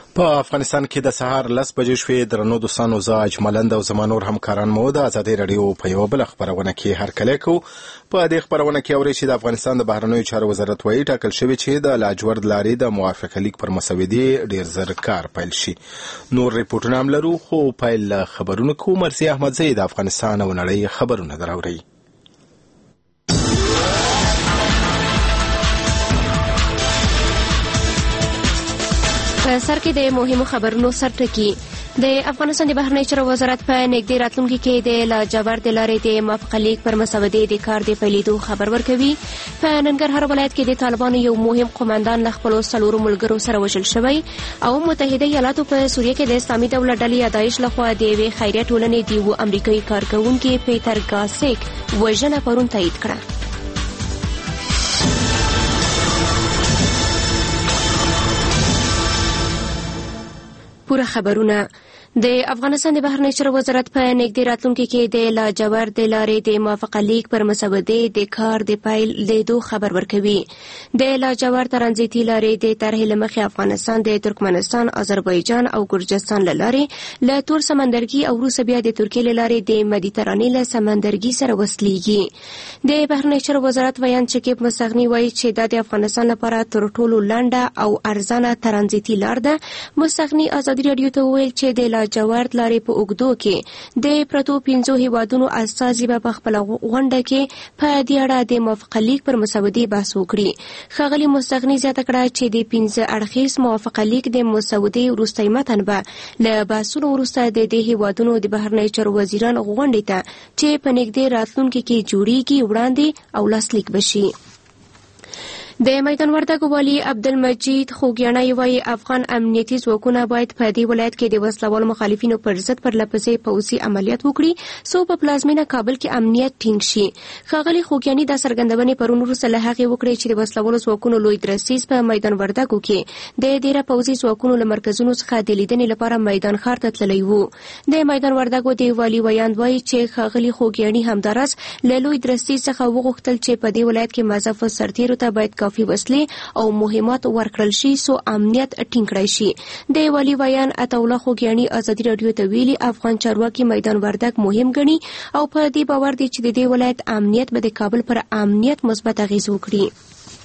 په افغانستان کې د سهار 10 بجې شوې. درنو دوستانو، زه اجملند او زما نور همکاران مو د ازادي رادیو په یوه بله خپرونه کې هرکلی کوو. په دې خپرونه کې اورئ چې د افغانستان د بهرنیو چارو وزارت وایي ټاکل شوی چې د لاجورد لارې د موافقه لیک پر مسودې ډیر زر کار پیل شي. نور ریپورټونه هم لرو، خو پیل خبرونه کوو. مرسي احمدزی د افغانستان او نړۍ خبرونه دراوړي. په سر کې د مهمو خبرونو سرټکی. د افغانستان د بهرنیو چارو وزارت په نږدې راتلونکي کې د لاجورد لارې د موافقه لیک پر مسودې د کار د پیلېدو خبر ورکوي. په ننګرهار ولایت کې د طالبانو یو مهم قوماندان له خپلو 4 ملګرو سره وژل شوی او متحده ایالاتو په سوریه کې د اسلامي دولت ډلې داعش لخوا د یوې خیریه ټولنې د یو امریکایي کارکوونکي پیټر ګاسیک وژنه پرون تایید کړه. پوره خبرونه. د افغانستان د بهرنیو چارو وزارت په نږدې راتلونکي کې د لاجورد لارې د موافقه لیک پر مسودې د کار د پیلېدو خبر ورکوي. د لاجورد ترانزیتي لارې د طرحې له مخې افغانستان د ترکمنستان، آذربایجان او ګرجستان له لارې له تور سمندرګي او وروسته بیا د ترکیې له لارې د مدیترانې له سمندرګي سره وصلېږي. د بهرنیو چارو وزارت ویان شکیب مستغني وایي چې دا د افغانستان لپاره تر ټولو لنډه او ارزانه ترانزیتي لار ده. مستغني ازادي رادیو ته وویل چې د لاجورد لارې په اوږدو کې د پرتو 5 هیوادونو استازي به په خپله غونډه کې په دې اړه د موافقه لیک پر مسودې بحث وکړي. ښاغلي مستغني زیاته کړه چې د 15 اړخیز موافقه لیک د مسودې وروستی متن به له بحثونو وروسته د دې هیوادونو د بهرنیو چارو وزیران غونډې ته چې په نږدې راتلونکي کې جوړیږي وړاندې او لاسلیک بشي. د میدان وردګو والي عبدالمجید خوږیاڼی وایي افغان امنیتي ځواکونه باید په دې ولایت کې د وسلوالو مخالفینو پر ضد پرلهپسې پوځي عملیات وکړي څو په پلازمینه کابل کې امنیت ټینګ شي. ښاغلي خوږیاڼي دا څرګندونې پرون وروسته له هغې وکړې چې د وسلوالو ځواکونو لوی درسیز په میدان وردګو کې د ډېره پوځي ځواکونو له مرکزونو څخه د لیدنې لپاره میدان ښار ته تللی وو. د میدان وردګو د والي ویاند وایي چې ښاغلي خوږیاڼي همداراز له لوی درسیز څخه وغوښتل چې په دې ولایت کې مضافه سرتیرو ته باید کافي وسلې او مهمات ورکړل شي سو امنیت ټینګ کړی شي. د والي ویان عطاالله خوږیاڼي ازادي رادیو ته ویلي افغان چارواکي میدان وردګ مهم ګڼي او په دې باور دی چې د دې ولایت امنیت به د کابل پر امنیت مثبت اغیز وکړي.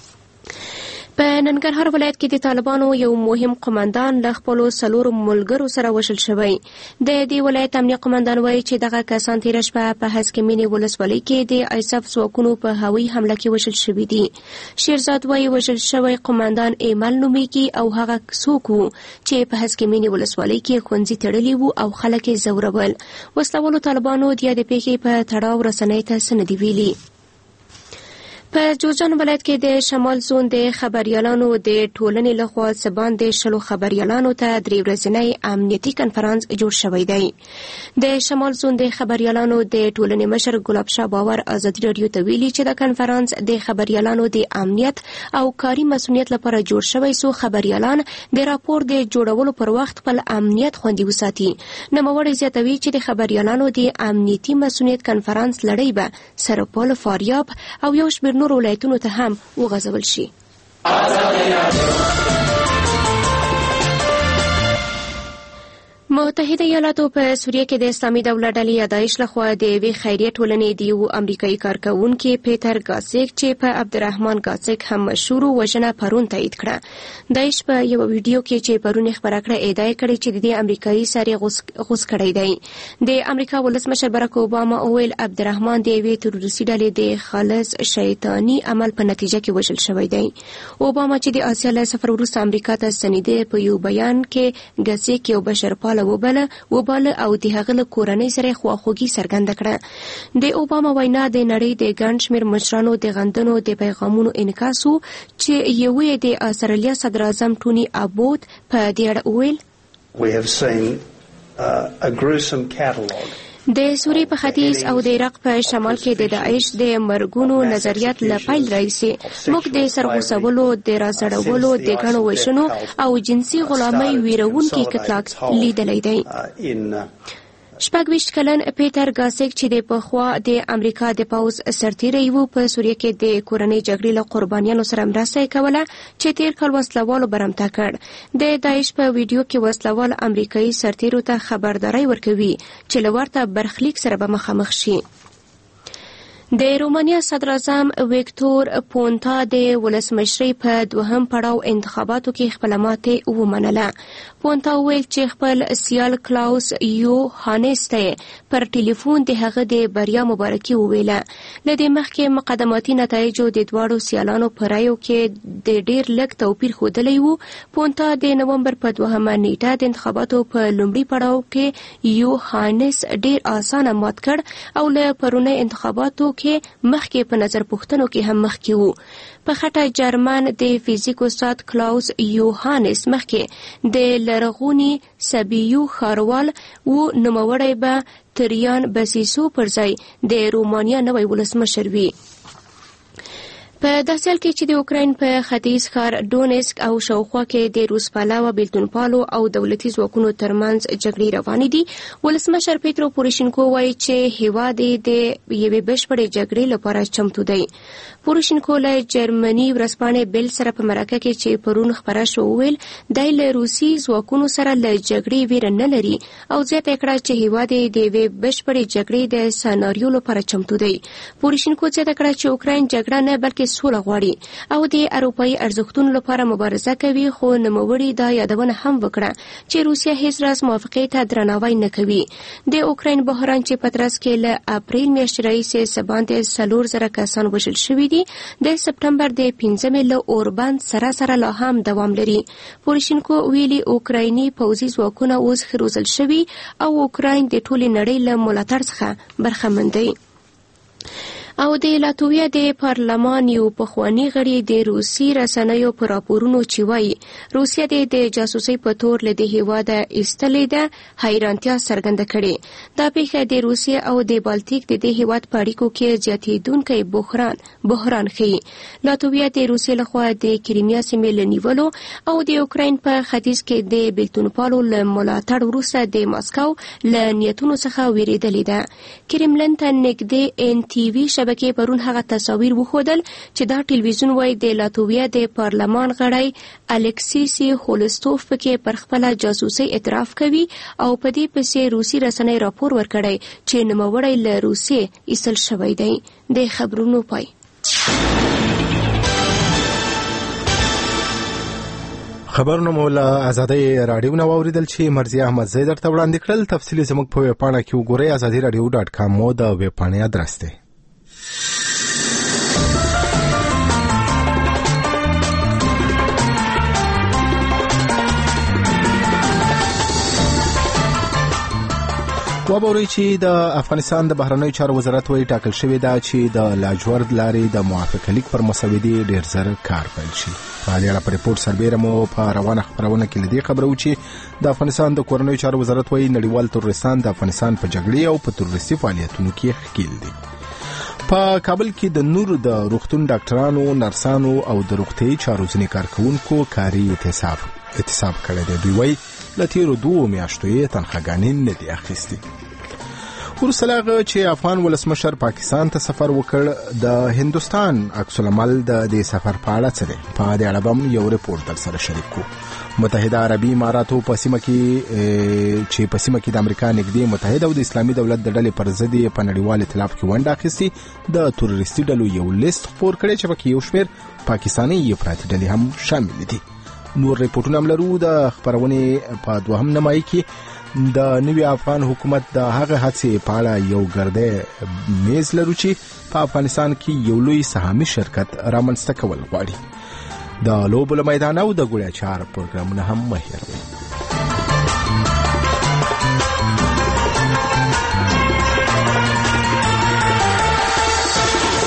په ننګرهار ولایت کې د طالبانو یو مهم قوماندان له خپلو 4 ملګرو سره وژل شوی. د دې ولایت امنیه قوماندان وایي چې دغه کسان تېره شپه په هسکمینې ولسوالۍ کې د ایساف ځواکونو په هوایي حمله کې وژل شوي دي. شیرزاد وایي وژل شوی قوماندان ایمل نومیږي او هغه څوک و چې په هسکمینې ولسوالۍ کې ښوونځي تړلي وو او خلک یې ځورول. وسلوالو طالبانو د دې پیښې په تړاو رسنۍ ته څه نه دي ویلي. په جوزجان ولایت کې د شمال زون د خبریالانو د ټولنې لخوا څه باندې 10 خبریالانو ته 3 ورځنی امنیتي کنفرانس جوړ شوی دی. د شمال زون د خبریالانو د ټولنې مشر ګلاب شاه باور ازادي رادیو ته ویلي چې د کنفرانس د خبریالانو د امنیت او کاري مسؤلیت لپاره جوړ شوی سو خبریالان د راپور د جوړولو پر وخت خپل امنیت خوندي وساتي. نوموړی زیاتوي چې د خبریالانو د امنیتي مسؤلیت کنفرانس لړۍ به سرپل، فاریاب او یو شمېر نور ولایتونو ته هم وغځول شي. متحده ایالاتو په سوریه کې د اسلامي دولت ډلې داعش لخوا د یوې خیریه ټولنې د یو امریکایي کارکوونکي پیټر ګاسیک چې په عبدالرحمن ګاسیک هم مشهور وژنه پرون تایید کړه. داعش په یو ویډیو کې چې پرون خبره کړه ادعا کړې چې د دې امریکایي ساري غوڅ کړی دی. د امریکا ولسمشر براک اوباما وویل عبدالرحمن د یوې تروریستي ډلې د خالص شیطاني عمل په نتیجه کې وژل شوی دی. اوباما چې د آسیا له سفر وروسته امریکا ته ستنېده په یو بیان کې ګاسیک یو بشرپاله وباله او د هغه له کورنۍ سره خواخوږي څرګنده کړه. د اوباما وینا د نړۍ د ګڼ شمېر مشرانو د غندنو د پیغامونو انعکاس و چې یوې د استرالیا صدر اعظم ټوني ابوت په دې اړه وویل We have seen a gruesome catalogue د سوریې په ختیځ او د عراق په شمال کې د داعش د مرګونو نظریات له پیل راهیسې موږ د سرغوڅولو، د راسړولو، د ګڼو وژنو او جنسي غلامۍ ویرونکي کتلاک لیدلی دی. 26 کلن پیټر ګاسک چې د پخوا د امریکا د پوز سرتیری و په سوریه کې د کورنۍ جګړې له قربانیانو سره مرسته کوله چې تیر کال وسلوالو برمته کړ. د داعش په ویډیو کې وسلوال امریکایي سرتیرو ته خبرداري ورکوي چې لورته برخلیک سره به مخامخ شي. د رومانیا صدر اعظم ویکتور پونتا د ولسمشرۍ په دوهم پړاو انتخاباتو کې خپله ماتې ومنله. پونتا وویل چې خپل سیال کلاوس یوهانس ته پر ټلیفون د هغه د بریا مبارکي وویله. له دې مخکې مقدماتي نتایجو د دواړو سیالانو په رایو کې د ډېر لږ توپیر ښودلی و. پونتا د نومبر په 2مه نیټه د انتخاباتو په لومړي پړاو کې یوهانس ډېر اسانه مات کړ او له پرونۍ انتخاباتو کې مخکې په نظر پوښتنو کې هم مخکې وو. په خټه جرمن د فزیک استاد کلاوس یوهانس مخکې د لرغوني سبیو ښاروال و نوموړی به تریان بسیسو پر ځای د رومانیا نوی ولسمشر وي. په داسې حال کې چې د اوکراین په ختیځ ښار ډونیسک او شاوخوا کې د روس پالوا بیلتونپالو او دولتي ځواکونو ترمنځ جګړې روانې دي. ولسمشر پیترو پوروشینکو وایي چې هیواد د یوې بشپړې جګړې لپاره چمتو دی. پوروشینکو له جرمني ورځپاڼې بیل سره په مرکه کې چې پرون خپره شو وویل دی له روسي ځواکونو سره له جګړې ویره نه لري او زیاته کړه چې هیواد د یوې بشپړې جګړې د سناریو لپاره چمتو دی. پوروشینکو زیاته کړه چې اوکراین جګړه نه بلکې سوله غواړي او د اروپایي ارزښتونو لپاره مبارزه کوي، خو نوموړي دا یادونه هم وکړه چې روسیه هیڅ راز موافقې ته درناوی نه کوي. د اوکراین بحران چې په ترڅ کې له اپریل میاشتې راهیسې څه باندې 4,000 کسان وژل شوي دي د سپټمبر د 5مې له اوربند سره لا هم دوام لري. پوروشینکو ویلي اوکرایني پوځي ځواکونه اوس ښه روزل شوي او اوکراین د ټولې نړۍ له ملاتړ څخه برخمن دی. او د لاتویا د پارلمان یو پخوانی غړي د روسي رسنیو په راپورونو چې وایي روسیه د جاسوسۍ په تور له دې هیواده ایستلې ده حیرانتیا څرګنده کړې. دا پیښه د روسیه او د بالتیک د دې هیواد په اړیکو کې زیاتېدونکی بحران ښیي. لاتویا د روسیې لخوا د کریمیا سیمې له نیولو او د اوکراین په ختیځ کې د بیلتونپالو له ملاتړ وروسته د ماسکو له نیتونو څخه ویریدلې ده. کرملن ته نږدې ان ټي وي شبکې پرون هغه تصاویر وښودل چې دا ټلویزیون وایي د لاتویا د پارلمان غړی الکسیسی هولستوف پکې پر خپله جاسوسۍ اعتراف کوي او په دې پسې روسي رسنۍ راپور ورکړی چې نوموړی له روسیې ایستل شوی دی. د خبرونو پای. خبرونه مو له ازادۍ راډیو نه واوریدل چې مرضیه احمد زی درته وړاندې کړل. تفصیلي زموږ په ویبپاڼه کې وګورئ. azadiradio.com مو د ویبپاڼې ادرس دی. وبورئ چې د افغانستان د بهرنیو چارو وزارت وایي ټاکل شوې ده چې د لاجورد لارې د موافقه لیک پر مسودې ډېر زر کار پیل شي. په دې اړه په ریپورت سربیره مو په روانه خبرونه کې لدی خبرو چې د افغانستان د کورنیو چارو وزارت وایي نړیوال تروریستان د افغانستان په جګړې او په تروریستي فعالیتونو کې ښکیل دي. په کابل کې د نور د روغتون ډاکټرانو، نرسانو او د روغتیايي چارو ځینې کارکونکو کاري احتساب کړی دی. دوی وایي له تیرو 2 میاشتو یې تنخواګانې نه دي اخیستې. وروسته له هغه چې افغان ولسمشر پاکستان ته سفر وکړ د هندوستان عکس العمل د دې سفر په اړه څه دی؟ په دې اړه هم یو ریپورت در سره شریک کوو. متحده عربي اماراتو په سیمه کې د امریکا نږدې متحده او د اسلامي دولت د ډلې پر ضد په نړیوال ائتلاف کې ونډه اخیستې. د تروریستي ډلو یو لیست خپور کړی چې پکې یو شمېر پاکستاني افراطي ډلې هم شامل دي. نور ریپورتونه هم لرو. د خبرونې په دوهم نمایي کې د نوي افغان حکومت د هغه هڅې په اړه یو ګردی میز لرو چې په افغانستان کې یو لوی سهامي شرکت رامنځته کول غواړي. د لوبو له میدان او د ګوړیا چار پروګرامونه هم مه هېروئ.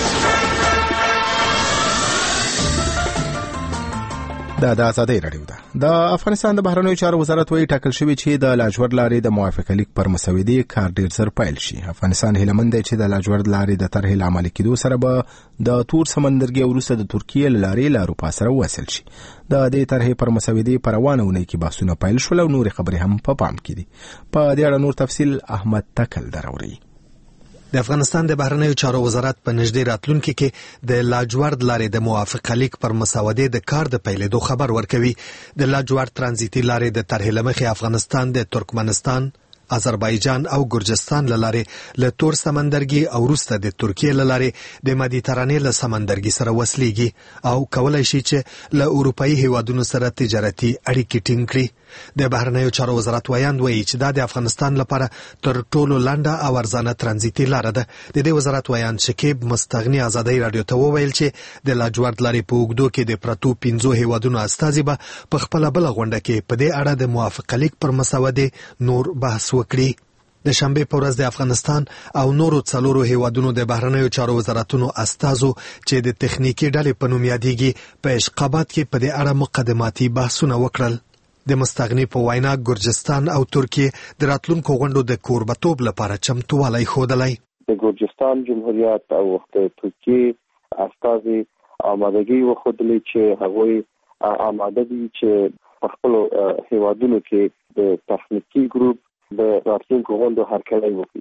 دا د ازادۍ راډیو ده. د افغانستان د بهرنیو چارو وزارت وایي ټاکل شوی چې د لاجورد لارې د موافقه لیک پر مسودې کار ډیر زر پیل شي. افغانستان هیله مند دی چې د لاجورد لارې د طرحې له عملي کېدو سره به د تور سمندرګي وروسته د ترکیې له لارې له اروپا سره وصل شي. د دې طرحې پر مسودې په روانه اونۍ کې بحثونه پیل شول او نورې خبرې هم په پام کې دي. په دې اړه نور تفصیل احمد تکل دراوري. د افغانستان د بهرنیو چارو وزارت په نږدې راتلونکي کې د لاجورد لارې د موافقه لیک پر مسودې د کار د پیلېدو خبر ورکوي. د لاجورد ترانزیتي لارې د طرحې له مخې افغانستان د ترکمنستان، آذربایجان او ګرجستان له لارې له تور سمندرګي او وروسته د ترکیې له لارې د مدیترانې له سمندرګي سره وصلېږي او کولای شي چې له اروپایي هیوادونو سره تجارتي اړیکې ټینګ کړي. د بهرنیو چارو وزارت وایاند وایي چې دا د افغانستان لپاره تر ټولو لنډه او ارزانه ترانزیتي لاره ده. د دې وزارت وایاند شکیب مستغني ازادۍ رادیو ته وویل چې د لاجورد لارې په اوږدو کې د پرتو 15 هیوادونو استازي به په خپله بله غونډه کې په دې اړه د موافقه لیک پر مسودې نور بحث وکړي. د شنبې په ورځ د افغانستان او نورو 4 هیوادونو د بهرنیو چارو وزارتونو استازو چې د تخنیکی ډلې په نوم یادېږي په اشقابات کې په دې اړه مقدماتي بحثونه وکړل. د مستغني په وینا ګرجستان او ترکیه د راتلونکو غونډو د کوربتوب لپاره چمتووالی ښودلی. د ګرجستان جمهوریت او د ترکیه استازي آمادګي وښودلې چې هغوی آماده دي چې په خپلو هیوادونو کې د تخنیکي ګروپ د راتلونکو غونډو هرکلی وکړي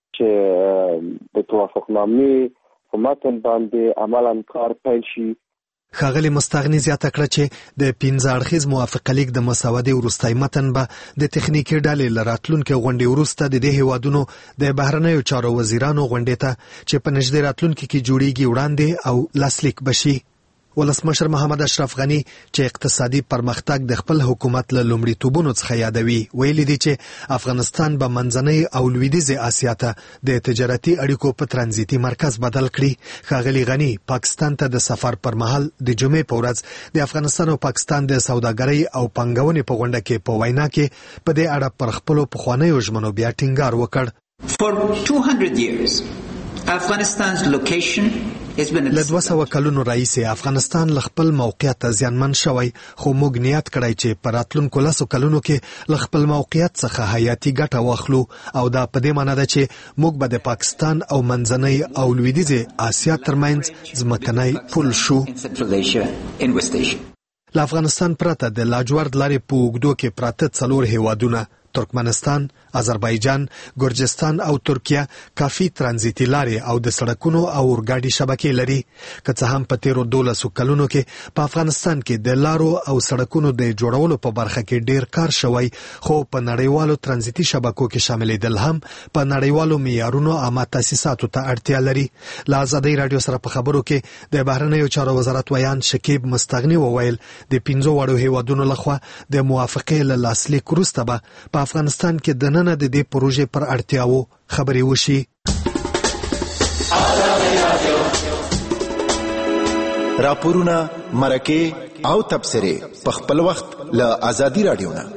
چې د توافقنامې په متن باندې عملاً کار پیل شي. ښاغلي مستغني زیاته کړه چې د 15 اړخیز موافقه لیک د مسودې وروستی متن به د تخنیکي ډلې له راتلونکې غونډې وروسته د دې هیوادونو د بهرنیو چارو وزیرانو غونډې ته چې په نږدې راتلونکي کې جوړیږي وړاندې او لاسلیک بشي. ولسمشر محمد اشرف غني چې اقتصادي پرمختګ د خپل حکومت له لومړیتوبونو څخه یادوي ویلي دي چې افغانستان به منځنۍ او لویدیځې اسیا ته د تجارتي اړیکو په ترانزیتي مرکز بدل کړي. ښاغلي غني پاکستان ته د سفر پر مهال د جمعې په ورځ د افغانستان او پاکستان د سوداګرۍ او پانګونې په غونډه کې په وینا کې په دې اړه پر خپلو پخوانیو ژمنو بیا ټینګار وکړ. For 200 years Afghanistan's location له 200 کلونو راهیسې افغانستان له خپل موقعیت زیانمن شوی، خو موږ نیت کړی چې په راتلونکو 10 کلونو کې له خپل موقعیت څخه حیاتي ګټه واخلو او دا په دې معنی ده چې موږ به د پاکستان او منځنۍ او لویدیځې اسیا ترمنځ ځمکنی پل شو. له افغانستان پرته د لاجورد لارې په اوږدو کې پراته 4 هیوادونه ترکمنستان، آذربایجان، ګرجستان او ترکیه کافي ترانزیتي لارې او د سړکونو او اورګاډي شبکې لري. که څه هم په تیرو 12 کلونو کې په افغانستان کې د لارو او سړکونو د جوړولو په برخه کې ډیر کار شوی، خو په نړیوالو ترانزیتي شبکو کې شاملېدل هم په نړیوالو معیارونو عامه تاسیساتو ته اړتیا لري. له ازادۍ رادیو سره په خبرو کې د بهرنیو چارو وزارت ویان شکیب مستغني وویل د 15 وړو هیوادونو لخوا د موافقې له لاسلیک وروسته به په افغانستان کې د نن د دې پروژې پر اړتیاو خبرې وشي. راپورونه، مرکې او تبصرې په خپل وخت له ازادي رادیو نه.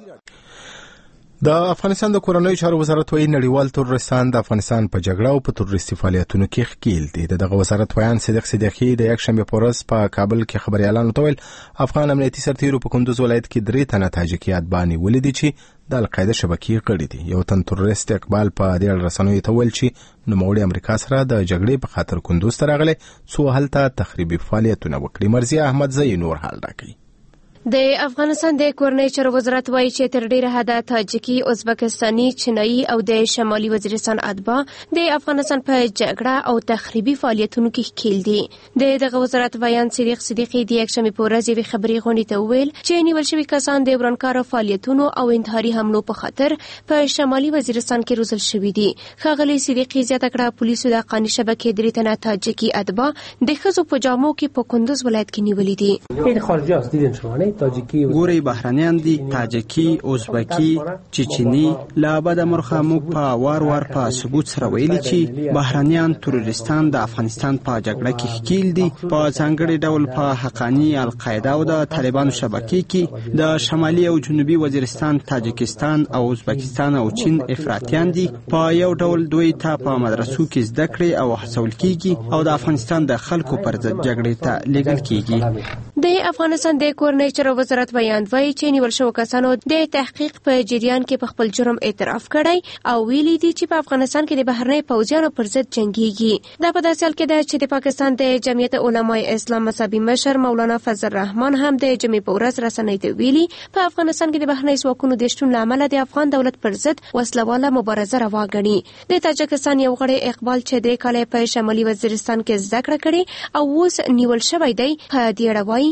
د افغانستان د کورنیو چارو وزارت وایي نړیوال تروریستان د افغانستان په جګړه او په تروریستي فعالیتونو کې ښکیل دي. دغه وزارت ویان صدیق صدیقي د یکشنبې په ورځ په کابل کې خبريالانو ته ویل افغان امنیتي سرتیرو په کندوز ولایت کې 3 تنه تاجکي اتباع ولیدي چې د القاعده شبکې غړي دي. یو تن تروریست اقبال په دې اړه رسنیو ته ویل چې نوموړي امریکا سره د جګړې په خاطر کندوز ته راغلي څو هلته تخریبي فعالیتونه وکړي. مرزیه احمد زئی نور حال راکړي. د افغانستان د کورنیو چارو وزارت وایي چې تر ډیره حده تاجکي، ازبکستاني، چینایي او د شمالي وزیرستان اتباع د افغانستان په جګړه او تخریبي فعالیتونو کې ښکیل دي. دغه وزارت ویان صدیق صدیقي د یکشنبې په ورځ یوې خبري غونډې ته وویل چې نیول شوي کسان د ورانکارو فعالیتونو او انتحاري حملو په خاطر په شمالي وزیرستان کې روزل شوي دي. ښاغلي صدیقي زیاته کړه پولیسو د حقاني شبکې 3 تنه تاجکي اتباع د ښځو په جامو کې په کندوز ولایت کې نیولي دي. این خارجی است دیدین شما نه ګوري بهرانيان دي، تاجکي، ازبکي، چچني. لا بعد مرخه موږ په وار په ثبوت سره ویلي چې بهرانيان تروریستان د افغانستان په جګړه کې ښکیل دي. په ځانګړي ډول په حقاني، القاعده او د طالبانو شبکې کې د شمالي او جنوبي وزیرستان، تاجکستان او ازبکستان او چین افراطیان دي. په یو ډول دوی ته په مدرسو کې زده کړې او هڅول کیږي او د افغانستان د خلکو پر ضد جګړې ته لېږل کیږي. د د افغانستان د کورنۍ چارو وزارت بیان وایي چې نیول شوو کسانو د تحقیق په جریان کې په خپل جرم اعتراف کړی او ویلي دي چې په افغانستان کې د بهرنۍ پوځیانو پر ضد جنګيږي. دا په داسې حال کې ده چې د پاکستان د جمعیت علماء اسلام مذهبي مشر مولانا فضل الرحمن هم د جمعې په ورځ رسنۍ ته ویلي په افغانستان کې د بهرنۍ ځواکونو د شتون له امله د افغان دولت پر ضد وسلواله مبارزه روا ګڼي. د تاجکستان یو غړی اقبال چې د کال په شمالي وزیرستان کې زده کړه کړې او اوس نیول شوی دی په دې اړه وایي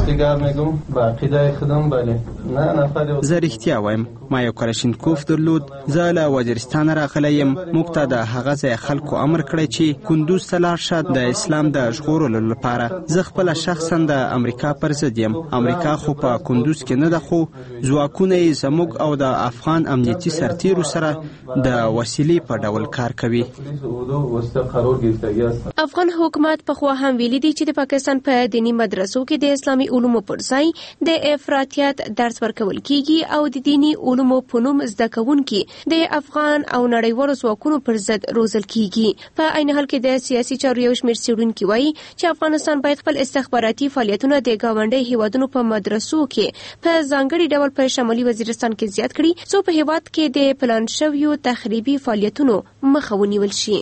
زه رښتیا وایم ما یو کلاشینکوف درلود. زه له وزیرستان راغلی یم. موږ ته د هغه ځای خلکو امر کړی چې کندوز ته لاړ شه د اسلام د ژغورلو لپاره. زه خپله شخصا د امریکا پر ضد یم. امریکا خو په کندوز کې نه ده خو ځواکونه یې زموږ او د افغان امنیتي سرتیرو سره د وسیلې په ډول کار کوي. افغان حکومت پخوا هم ویلي دی چې د پاکستان په دینی مدرسو کې د اسلامي علومو پر ځای د افراطیت درس ورکول کیږي او د دینی علومو په نوم زده کوونکي د افغان او نړیوالو ځواکونو پر ضد روزل کیږي. په عین حال کې د سیاسي چارو یو شمېر څېړونکي وایي چې افغانستان باید خپل استخباراتي فعالیتونه د ګاونډي هیوادونو په مدرسو کې په ځانګړي ډول په شمالي وزیرستان کې زیات کړي څو په هیواد کې د پلان شویو تخریبي فعالیتونو مخه ونیول شي.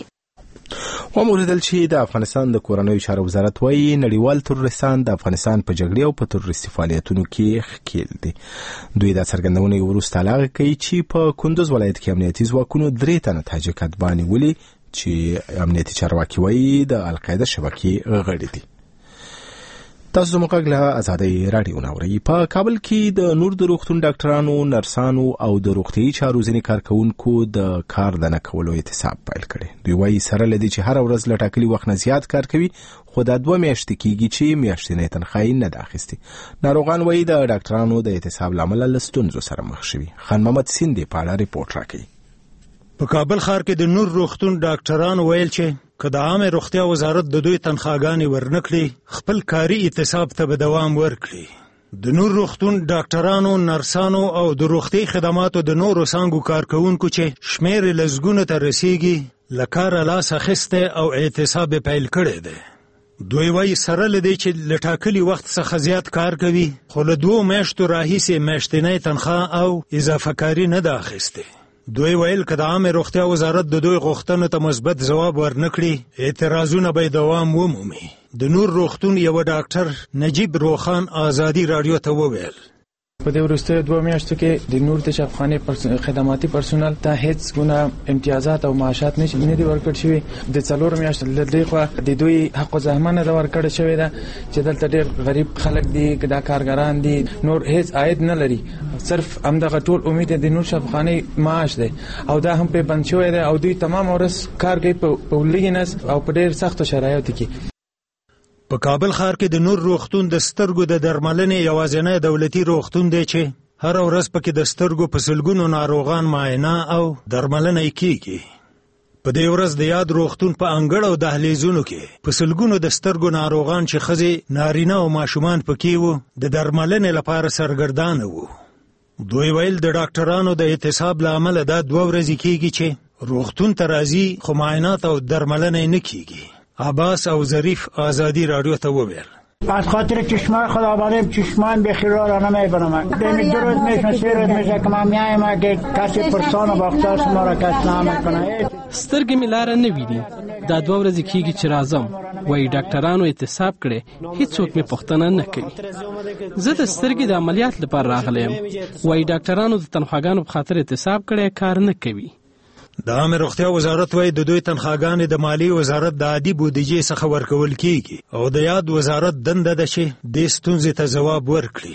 وموردل چې د افغانستان د کورنیو چارو وزارت وایي نړیوال تروریستان د افغانستان په جګړې او په تروریستي فعالیتونو کې ښکیل دي. دوی دا څرګندونه وروسته لا کوي چې په کندوز ولایت کې امنیتي ځواکونو 3 تنه تاجک اتباع ولي چې امنیتي چارواکي وایي د القاعده شبکې غړي دي. تاسو زموږ غږ له ازادۍ راډیو نه اورئ. په کابل کې د نور د روغتون ډاکټرانو، نرسانو او د روغتیايي چارو ځینې کارکوونکو د کار د نه کولو اعتصاب پیل کړی. دوی وایي سره له دې چې هره ورځ له ټاکلي وخت نه زیات کار کوي خو دا 2 میاشتې کېږي چې میاشتنۍ تنخواه نه ده اخیستې. ناروغان وایي د ډاکټرانو د اعتصاب له امله له ستونزو سره مخ شوي. خان محمد سیندې په اړه ریپورټ راکوي. په کابل ښار کې د نور روغتون ډاکټرانو ویل چې که د عامه روغتیا وزارت د دوی تنخواګانې ورنکړي خپل کاري اعتصاب ته به دوام ورکړي. د نور روغتون ډاکټرانو، نرسانو او د روغتي خدماتو د نورو څانګو کارکوونکو چې شمېر لسګونو ته رسیږي له کاره لاس اخیستی او اعتصاب پیل کړی دی. دوی وایي سره له دې چې له ټاکلي وخت څخه زیات کار کوي خو له 2 میاشتو راهیسې میاشتنۍ تنخواه او اضافه کاري نه ده اخیستې. دوی ویل که د عامه روغتیا وزارت د دوی غوښتنو ته مثبت ځواب ورنکړي اعتراضونه به دوام ومومي. د نور روغتون یو ډاکټر نجیب روخان ازادي راډیو ته وویل په دې وروستیو 2 میاشتو کې د نور د شفاخانې خدماتي پرسونل ته هیڅ ګونه امتیازات او معاشات نه دي ورکړل شوي. د 4 میاشتو له دې خوا د دوی حق زحمت نه ورکړل شوی ده چې دلته ډېر غریب خلک دي، دا کارګران دي، نور هیڅ عاید نه لري. صرف همدغه ټول امید د نور شفاخانې معاش دی او دا هم په بند شوی دی او دوی تمام ورځ کار کوي په لږ نس او په ډېر سختو شرایطو کې. په کابل ښار کې د نور روغتون د سترګو د درملنې یوازینی دولتي روغتون دی چې هر ورځ پکې د سترګو په سلګونو ناروغان معاینه او درملنه کیږي. په دې ورځ د یاد روغتون په انګړ او دهلیزونو کې په سلګونو د سترګو ناروغان چې ښځې، نارینه او ماشومان پکې وو د درملنې لپاره سرګردانه وو. دوی ویل د ډاکټرانو د اعتصاب له امله دا 2 ورځې کیږي چې روغتون ته راځي خو معاینات او درملنه نه کیږي. عباس او ظریف ازادی رادیو ته وویل از خاطر چشمان خداوند چشمان به خیال را نمیبرم. دمی 2 روز میشه 3 روز میشه که ما میایم که کسی پرسان و باختار ما را کس نمیکنه. سترګې مې لاره نه ویني. دا 2 ورځې کېږي چې راځم وایي ډاکټرانو اعتصاب کړی هیڅوک مې پوښتنه نه کوي. زه د سترګې د عملیات لپاره راغلی یم وایي ډاکټرانو د تنخواګانو په خاطر اعتصاب کړی کار نه کوي. د عامه روغتیا وزارت وایي د دوی تنخواګانې د مالی وزارت د عادي بودیجې څخه ورکول کیږي او د یاد وزارت دنده ده چې دې ستونزې ته ځواب ورکړي.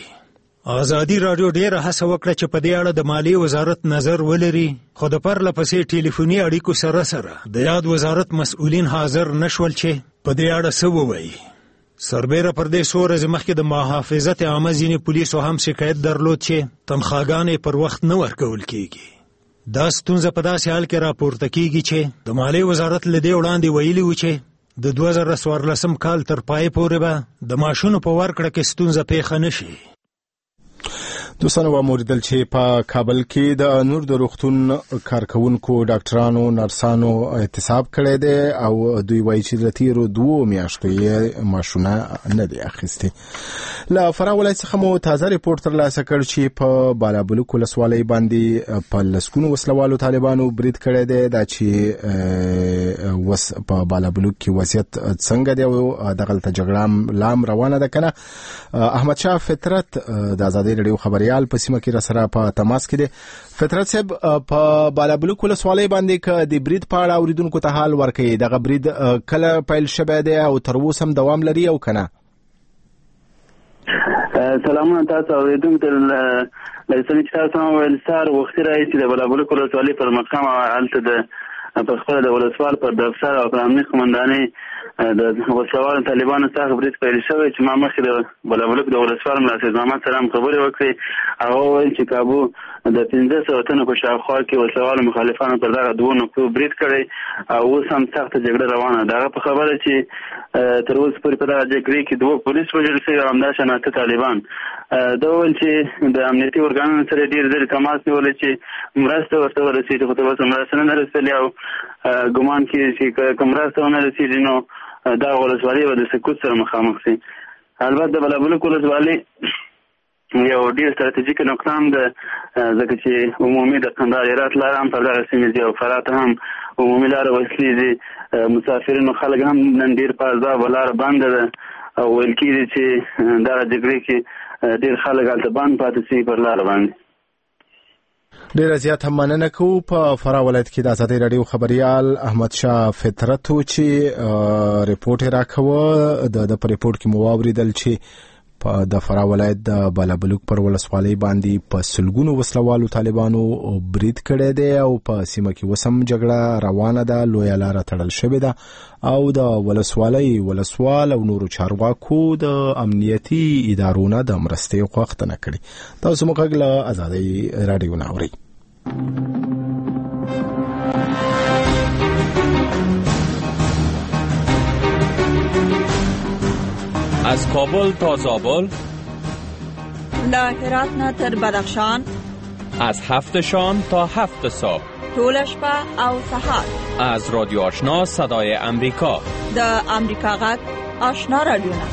ازادي راډیو ډېره هڅه وکړه چې په دې اړه د مالی وزارت نظر ولري خو د پرله پسې ټلیفوني اړیکو سره د یاد وزارت مسؤلین حاضر نشول چې په دې اړه څه ووایي. سربیره پر دې 2 ورځې مخکې د محافظت عامه ځینې پولیسو هم شکایت درلود چې تنخواګانې پر وخت نه ورکول کیږي. دا ستونزه په داسې حال کې راپورته کیږي چې د مالی وزارت له دې وړاندې ویلي و چې د 2014 کال تر پای پورې به د معاشونو په ورکړه کې ستونزه پیښه نشي. دوستانو وموریدل چې په کابل کې د نور د روغتون کارکونکو ډاکټرانو نرسانو احتساب کړی دی او دوی وایي چې د تیرو 2 میاشتو یې معاشونه نه دي اخیستي. له فراه ولایت څخه مو تازه ریپورت ترلاسه کړ چې په بالابلوک ولسوالۍ باندې په لسګونو وسلوالو طالبانو برید کړی دی. دا چې په بالابلوک کې وضعیت څنګه دی او دغلته جګړه لام روانه ده کنه. احمد شاه فطرت د ازادي رادیو خبريال په سیمه کې را سره په تماس کې دي. فطرت صاحب په بالابلوک ولسوالۍ باندې ک د برید په اړه اوریدونکو ته حال ورکړي. دغه برید کله پیل شوی دی او تر اوسه هم دوام لري او کنه؟ سلامونه تاسو اوریدونکو ته. لسنه چې تاسو ول سار وختي راځي چې د بالابلوک ولسوالۍ پر مقام حالت د په خپل د ولسوال پر دفتر او په امنیت قومندانۍ د وسلوالو طالبانو څخه برید پیل شوی چې ما مخکې د بالابلوک د ولسوال ملا محمد سلام خبرې وکړې. هغه وویل چې کابو د 1500 تنو په شاوخوا کې وسلوالو مخالفانو پر دغه 2 نقطو برید کړی او اوس هم سخته جګړه روانه ده. هغه په خبره چې تر اوسه پورې په دغه جګړې کې 2 پولیس وژل شوي او همداشان 8 طالبان. دا وویل چې د امنیتي ارګانونو سره ډېر ځلې تماس نیولی چې مرسته ورته ورسېږي، خو تر اوسه مرسته نه رسېدلې او ګمان کېږي چې که مرسته ونه رسېږي نو دا ولسوالۍ به د سقوط سره مخامخ شي. البته د بالابلوک ولسوالۍ یو ډېر ستراتیژیک نقطه هم ده، ځکه چې عمومي د قندهار هرات لاره هم پر دغه سیمې ځي او فراه ته هم عمومي لاره وصلې دي. مسافرینو خلک هم نن ډېر په عذاب لاره بنده ده او ویل کېږي چې دغه جګړې کې ډېر خلک هلته بند پاتې شوي پر لاره باندې. ډیر زیات هم مننه کوو. په فراه ولایت کې د ازادي رادیو خبريال احمد شاه فطرت چې ریپورت راکوه. د په ریپورت کې مو واوریدل چې په د فراه ولایت د بالابلوک پر ولسوالۍ باندې په سلګونو وسلوالو طالبانو برید کړی دی او په سیمه کې وسم جګړه روانه ده. لویه لاره تړل شوې ده او د ولسوالۍ ولسوال او نورو چارواکو د امنیتي ادارو نه د مرستې غوښتنه کړې. تاسو موږ له ازادي رادیو نه اورئ. از کابل تا زابل، له هرات نه تر بدخشان، از 7 شام تا 7 صبح، ټول شپه او سهار. از رادیو آشنا صدای امریکا، د امریکا غږ آشنا رادیو نه.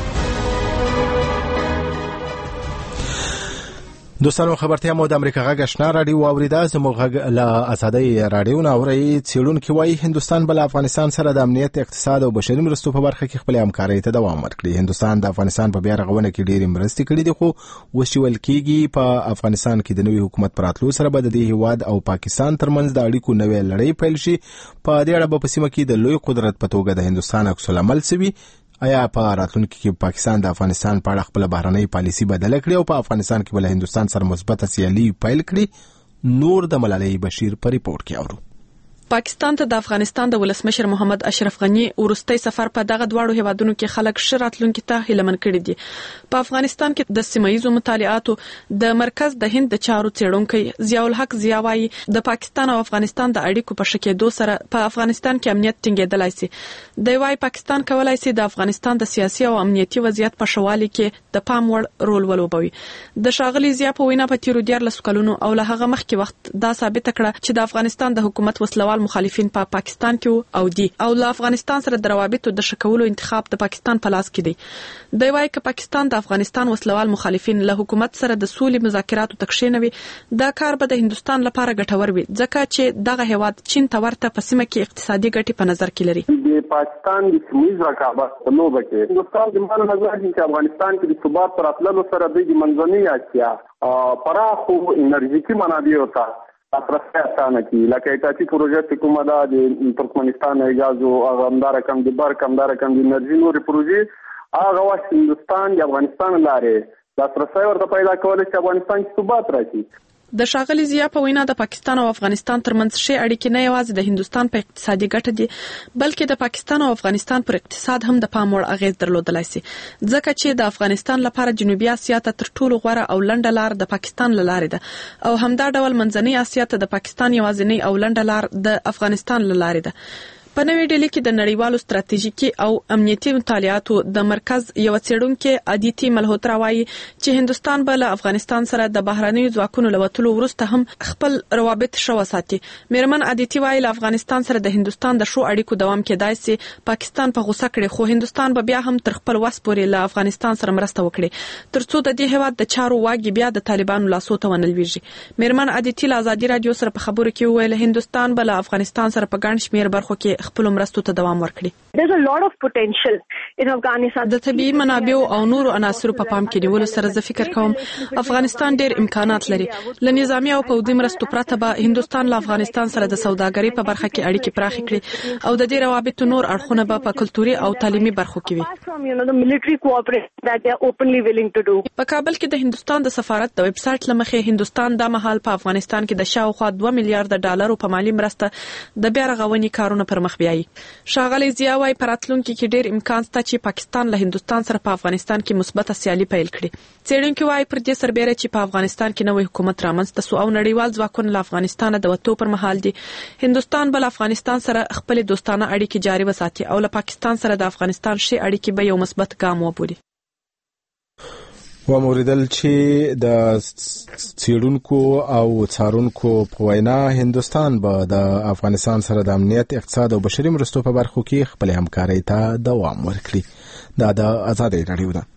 دوستانو خبرتیا مو د امریکا غږ آشنا رادیو اوریدا. زموږ غږ له ازادي رادیو نه اوري. څېړونکي وایي هندستان بل افغانستان سره د امنیت، اقتصاد او بشري مرستو په برخه کې خپل همکاري ته دوام ورکړي. هندستان د افغانستان په بیا رغونه کې ډېرې مرستې کړې دي، خو اوس ویل کېږي په افغانستان کې د نوي حکومت پر راتلو سره به د دې هیواد او پاکستان ترمنځ د اړیکو نوې لړۍ پیل شي. په دې اړه به په سیمه کې د لوی قدرت په توګه د هندستان عکس العمل سوي. آیا په راتلونکي کې پاکستان د افغانستان په اړه خپل بهرنۍ پالیسي بدله کړي او په افغانستان کې بل هندستان سره مثبت سیالي پیل کړي؟ نور د ملالۍ بشیر په ریپورت کې اورو. پاکستان ته د افغانستان د ولسمشر محمد اشرف غنی ورستۍ سفر په دغه دواړو هیوادونو کې خلک شراتلونکو ته هیلمن کړي دي. په افغانستان کې د سیمایي مطالعاتو د مرکز د هند د چارو څېړونکي ضیاء الحق ضیاء وايي د پاکستان او افغانستان د اړیکو په شکېدو سره په افغانستان کې امنیت ټینګېدلای شي. د وايي پاکستان کولای شي د افغانستان د سیاسي او امنیتي وضعیت په شوالي کې د پام وړ رول ولوبوي. د شاغلي ضیاء په وینا په تیرو 14 کلونو او له هغه مخکې وخت دا ثابت کړه چې د افغانستان د حکومت وسلوال مخالفین په پاکستان کې او دي او له افغانستان سره د روابطو د شکولو انتخاب د پاکستان په لاس کې دی. د وايي چې پاکستان د افغانستان وسلوال مخالفین له حکومت سره د سولې مذاکراتو تکشینوي. دا کار به د هندستان لپاره ګټور وي ځکه چې دغه هیواد چین ته ورته په سیمه کې اقتصادي ګټې په نظر کې لري. د پاکستان د سیمې رقابت په لوبه کې هندستان د مانو نظر دي چې افغانستان کې د ثبات پر اتللو سره د منځنۍ اسیا پراخو انرژیکي منابعو ته لاسرسی اسانه کی لکه اطاعتي پروژې کومه ده د ترکمنستان غاز او غمدار کم د بر کمدار کم د انرژي نوري پروژې هغه وخت هندستان د افغانستان لارې لاسرسی ورته پیدا کول چې افغانستان کې ثبات راشي. د شاغلي ضیاء په وینا د پاکستان او افغانستان ترمنځ شی اړیکې نه یوازې د هندستان په اقتصادي ګټه دي بلکې د پاکستان او افغانستان پر اقتصاد هم د پام وړ اغیز درلودلای شي ځکه چې د افغانستان لپاره جنوبي اسیا ته تر ټولو غوره او لنډه لار د پاکستان لارې ده او همدا ډول منځنۍ اسیا ته د پاکستان یوازینی او لنډه لار د افغانستان لارې ده. په نوې ډلې کې د نړیوالو ستراتیژیکي او امنیتي مطالعاتو د مرکز یو څېړونکې ادیتی ملهوترا وایي چې هندستان به له افغانستان سره د بهرنیو ځواکونو له وتلو وروسته هم خپل روابط ښه وساتي. میرمن ادیتی وایي له افغانستان سره د هندستان د ښو اړیکو دوام کېدای شي پاکستان په غوسه کړي، خو هندستان به بیا هم تر خپل وس پورې له افغانستان سره مرسته وکړي ترڅو د دې هېواد د چارو واګي بیا د طالبانو لاسو ته ونه لویږي. میرمن ادیتی له ازادي رادیو سره په خبرو کې وویل هندستان به له افغانستان سره په ګڼ شمېر برخو کې خپل مرستو ته دوام ورکړي. There's a lot of potential in Afghanistan. د طبيعي منابعو او نورو عناصرو په پام کې نیولو سره زه فکر کوم افغانستان ډېر امکانات لري. له نظامی او پوځي مرستو پرته به هندستان له افغانستان سره د سوداګرۍ په برخه کې اړیکې پراخې کړي او د دې روابطو نور اړخونه به په کلتوري او تعلیمي برخو کې وي. The military cooperation that they are openly willing to do. په کابل کې د هندستان د سفارت د ویب سټ لمخې هندستان د مهال په افغانستان کې د شاوخوا 2 میلیارډ ډالرو په مالی مرسته د بیا رغونې کارونه پر مخ بیایي. ښاغلی ضیا وايي په راتلونکي کې ډېر امکان شته چې پاکستان له هندستان سره په افغانستان کې مثبته سیالي پیل کړي. څېړونکي وايي پر دې سربېره چې په افغانستان کې نوی حکومت رامنځته سو او نړیوال ځواکونه له افغانستان د وتو پر مهال دي هندستان بل افغانستان سره خپل دوستانه اړیکې جاري وساتي او له پاکستان سره د افغانستان شي اړیکې به یو مثبت ګام وبولي. وموریدل چې د څېړونکو او څارونکو په وینا هندستان به د افغانستان سره د امنیت، اقتصاد او بشري مرستو په برخو کې خپل همکارۍ ته دوام ورکړي. دا د آزادۍ راډیو ده.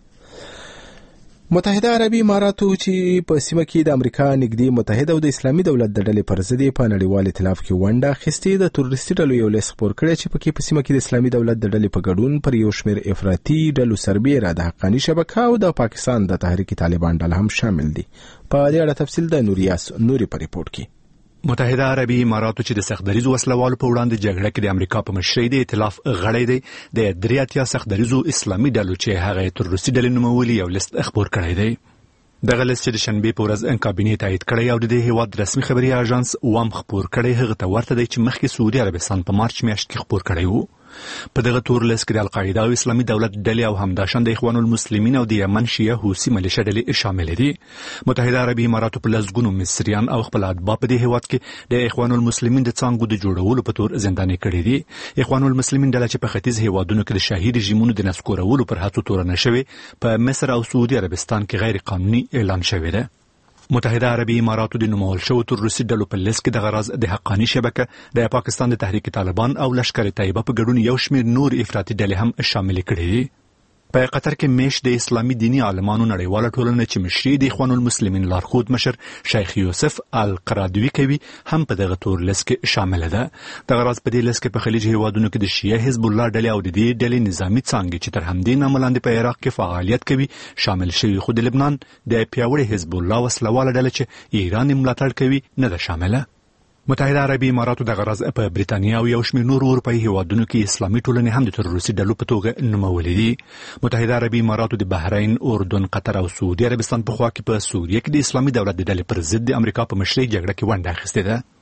متحده عربي اماراتو چې په سیمه کې د امریکا نږدې متحد او د اسلامي دولت د ډلې پر ضد په نړیوال ائتلاف کې ونډه اخیستې د تروریستي ډلو یو لیست خپور کړی چې پکې په سیمه کې د اسلامي دولت د ډلې په ګډون پر یو شمېر افراطي ډلو سربېره د حقاني شبکه او د پاکستان د تحریک طالبان ډله هم شامل دي. په دې اړه تفصیل د نوریاس نوري په ریپورت کې. متحده عربي اماراتو چې د سختدریزو وسلوالو په وړاندې جګړه کې د امریکا په مشرۍ د ائتلاف غړی دی د 83 سختدریزو اسلامي ډلو چې هغه تروریستي ډلې نومولي یو لیست خپور کړی دی. دغه لیست چې د شنبې په ورځ کابینې تایید کړی او د دې هیواد رسمي خبري اژانس وام خپور کړی هغه ته ورته دی چې مخکې سعودي عربستان په مارچ میاشت کې خپور کړی وو. په دغه تور لیست کې د القاعده او اسلامي دولت ډلې او همداشان د اخوان المسلمین او د یمن شیعه حوثي ملیشه ډلې شامل دي. متحده عربي اماراتو په لسګونو مصریان او خپل اتباع په دې هیواد کې د اخوان المسلمین د څانګو د جوړولو په تور زنداني کړي دي. اخوان المسلمین ډله چې په ختیځ هیوادونو کې د شاهي رژیمونو د نسکورولو پر هڅو تورنه شوی په مصر او سعودي عربستان کې غیر قانوني اعلان شوی دی. متحده عربي اماراتو د نومول شو تروریستي ډلو په لیست کې د غرض د حقاني شبکه د پاکستان د تحریک طالبان او لشکر طیبه په ګډون یو شمېر نور افراطي ډلې هم شامل کړي دي. په قطر کې میش د اسلامي دینی عالمانو نړیواله ټولنه چې مشري د اخوان المسلمین لارښود مشر شیخ یوسف القرادوی کوي هم په دغه تور لیست کې شامل ده. د غرض په دې لیست کې په خلیج هیوادونو کې د شیعه حزب الله ډلې او د دې ډلې نظامی څانګې چې تر همدې نامه لاندې په عراق کې فعالیت کوي شامل شوي، خو د لبنان د پیاوړي حزب الله وسلواله ډله چې ایران ملاتړ کوي نه ده شامله. متحده عربي اماراتو د غرض په بریتانیا او یو شمېر نور اروپایي هیوادونو کې اسلامي ټولنې هم د تروریستي ډلو په توګه نومولې دي. متحده عربي اماراتو د بحرین، اردن، قطر او سعودي عربستان په خوا کې په سوریه کې د اسلامي دولت د ډلې پر ضد د امریکا په مشرۍ جګړه کې ونډه اخیستې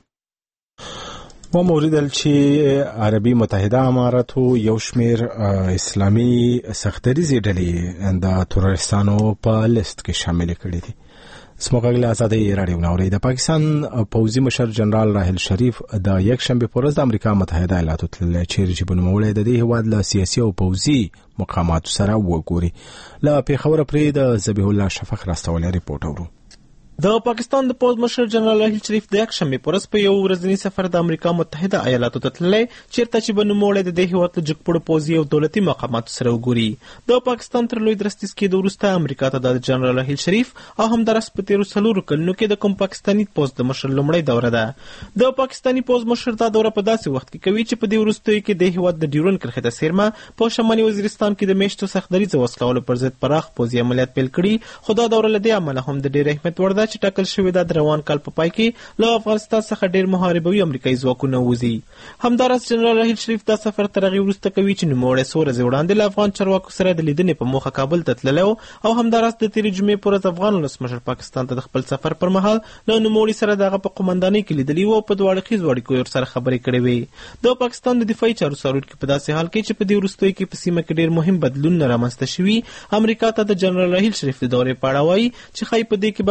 ده. وموریدل چې عربي متحده اماراتو یو شمېر اسلامي سختدریزې ډلې د تروریستانو په لیست کې شامل کړي دي. سموږ آزادۍ راډیو نوري د پاکستان پوځي مشر جنرال راحل شریف د یک شنبه په ورځ د امریکا متحده ایالاتو ته چیرې چې بنوموړی د دې هیواد له سیاسي او پوځي مقاماتو سره وګوري. له پیښور پرې د ذبیح الله شفق راستولې ریپورت اورو. د پاکستان د پوځ مشر جنرال راحل شریف د یک شنبه په ورځ په یو ورځنی سفر د امریکا متحده ایالاتو ته تللی چیرته چې بنوموړی د دې هیواد له جګپړو پوځي او دولتي مقاماتو سره وګوري. د پاکستان تر لوی درستیز کېدو وروسته امریکا ته د جنرال راحل شریف او همدارس په تیرو 4 کلونو کې د کوم پاکستاني پوځ د مشر لومړی دوره ده. د پاکستاني پوځ مشر دا دوره په داسې وخت کې کوي چې په دې وروستیو کې د هیواد د ډیورن کرښې د سیرما په شمالي وزیرستان کې د میشتو سختدریزو وسلوالو پر ضد پراخ پوځي عملیات پیل کړي، خو دا دوره له دې امله هم د ډېر اهمیت وړ ده چې ټاکل شوې ده د روان کال په پای کې له افغانستان څخه ډېر محاربوي امریکایي ځواکونه وځي. همدارس جنرال راحل شریف دا سفر تر هغې وروسته کوي چې نوموړی څو ورځې وړاندې له افغان چارواکو سره د لیدنې په موخه کابل ته تللی او همدارس د تېرې جمعې په ورځ افغان ولسمشر پاکستان ته د خپل سفر پر مهال له نوموړي سره د هغه په قومندانۍ کې لیدلي وو او په دوه اړخیزو اړیکو ورسره خبرې کړې وې. د پاکستان د دفاعي چارو څارونکي په داسې حال کې چې په دې وروستیو کې په سیمه کې ډېر مهم بدلونونه رامنځته شوي امریکا ته د جنرال راحل شریف د دورې په اړه وایي چې ښایي په دې کې به پر وزیرستان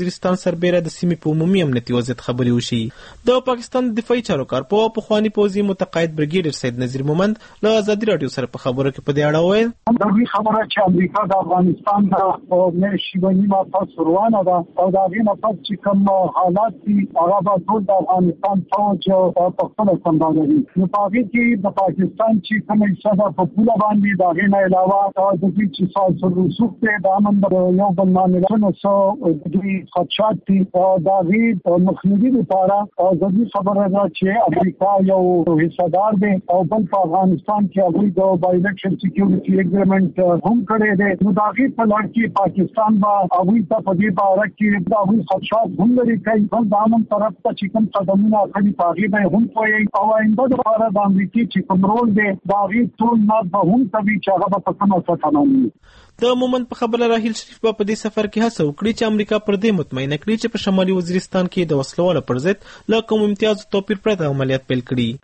وزیرستان سربېره د سیمې په عمومي امنیتي وضعیت خبرې وشي. د پاکستان د دفاعي چارو کارپوه پخواني پوځي متقاعد بریګیډیر سید نذیر مومند له ازادي راډیو سره په خبرو کې په دې اړه وویل دا خبره چې امریکا د افغانستان د نشوونی ماته روانه ده او دا غي ماته چې کوم حالات دي هغه به ټول د افغانستان فوج په خپل سمبالوي. نو په هغه کې د پاکستان چې کومه څه په پوله باندې دا غي نه علاوه د دې چې سال رسوب ته د امن د یو بل معاملې سو د دې خدشات دي دا غي مخنیوي لپاره او د دې خبره ده چې امریکا یو حصدار دی او بل په افغانستان کې هغه د بایلکشن سکیورټي اګریمنت هم کړی دی. نو دا غي په لړ کې پاکستان با هغه ته په دې باره کې دا غي خدشات هم لري کوي بل د امن طرف ته چې کوم قدمونه اخلي پاږي به هم کوي او آینده لپاره د امریکای چې کوم رول دی دا غي ټول نه به هم کوي چې هغه په کومه څه د مومند په خبره راهیل شریف په دې سفر کې هڅه وکړي چې امریکا پر دې مطمئنه کړي چې په شمالي وزیرستان کې د وسلوالو پر ضد له کوم امتیاز توپیر پرته عملیات پیل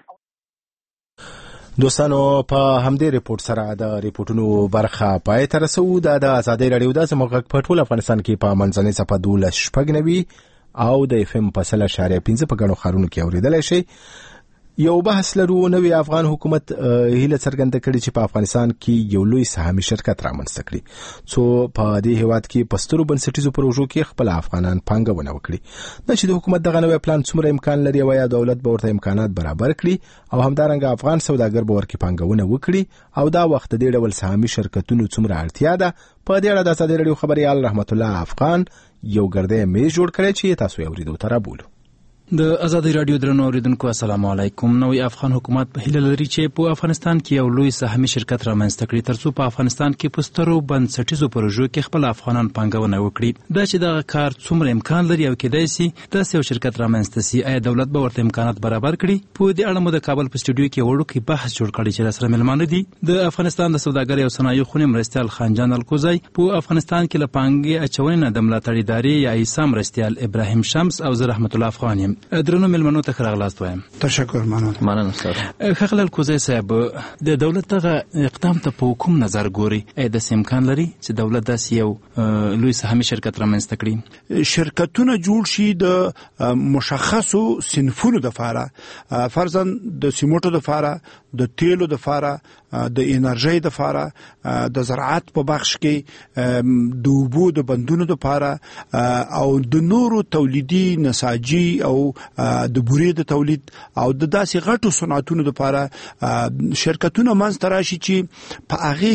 کړي. دوستانو په همدې ریپورت سره د ریپورتونو برخه پای ته رسو. د ازادي راډیو د زموږ په ټول افغانستان کې په منځنۍ صفه 12 او د FM په 3.5 په غنو خارونو کې اوریدلای شي. یو بحث لرو نوې افغان حکومت هیله څرګنده کړې چې په افغانستان کې یو لوی سهامي شرکت رامنځته کړي څو په دې هیواد کې پسترو بنسټیزو پروژو کې خپل افغانان پانګونه وکړي. د چې د حکومت دغه نوې پلان څومره امکان لري او یا دولت به ورته امکانات برابر کړي او همدارنګه افغان سوداګر به ورکې پانګونه وکړي او دا وخت د ډول سهامي شرکتونو څومره اړتیا ده. په دې اړه د ازادي راډیو خبريال رحمت الله افغان یو ګردې میز جوړ کړی چې تاسو یې اوریدو ته رابولو. د ازادي راډیو درنو اوریدونکو السلام علیکم. نوې افغان حکومت په هیله لري چې په افغانستان کې یو لوی سهامي شرکت رامنځته کړي ترڅو په افغانستان کې پسترو بنسټیزو پروژو کې خپل افغانان پانګونه وکړي. دا چې دا کار څومره امکان لري او کېدای شي داسې یو شرکت رامنځته شي آیا دولت به ورته امکانات برابر کړي. په دې اړه مو د کابل په استودیو کې وړوکی بحث جوړ کړی چې سره ملمانه دي د افغانستان د سوداګرۍ او صنایعو خونې مرستیال خانجان الکوزی په افغانستان کې له پانګې اچونې نه د ملاتړ ادارې یا ایسا مرستیال ابراهیم شمس او زه رحمت الله افغان یم. درنو ملمنو ته خراغلاست وایم. تشکر مننه استاد. خغل الکوزی صاحب د دولت دغه اقدام ته په کوم نظر ګوري؟ د امکان لري چې دولت داسې یو لوی سهامي شرکت رامنځته کړي؟ شرکتونه جوړ شي د مشخصو صنفونو لپاره فرضاً د سیمنټو لپاره د تیلو لپاره د انرژي لپاره د زراعت په بخش کې د اوبو د بندونو لپاره او د نورو تولیدي نساجي او د بورې د تولید او د داسې غټو صنعتونو لپاره شرکتونه منځ راشي چې په هغه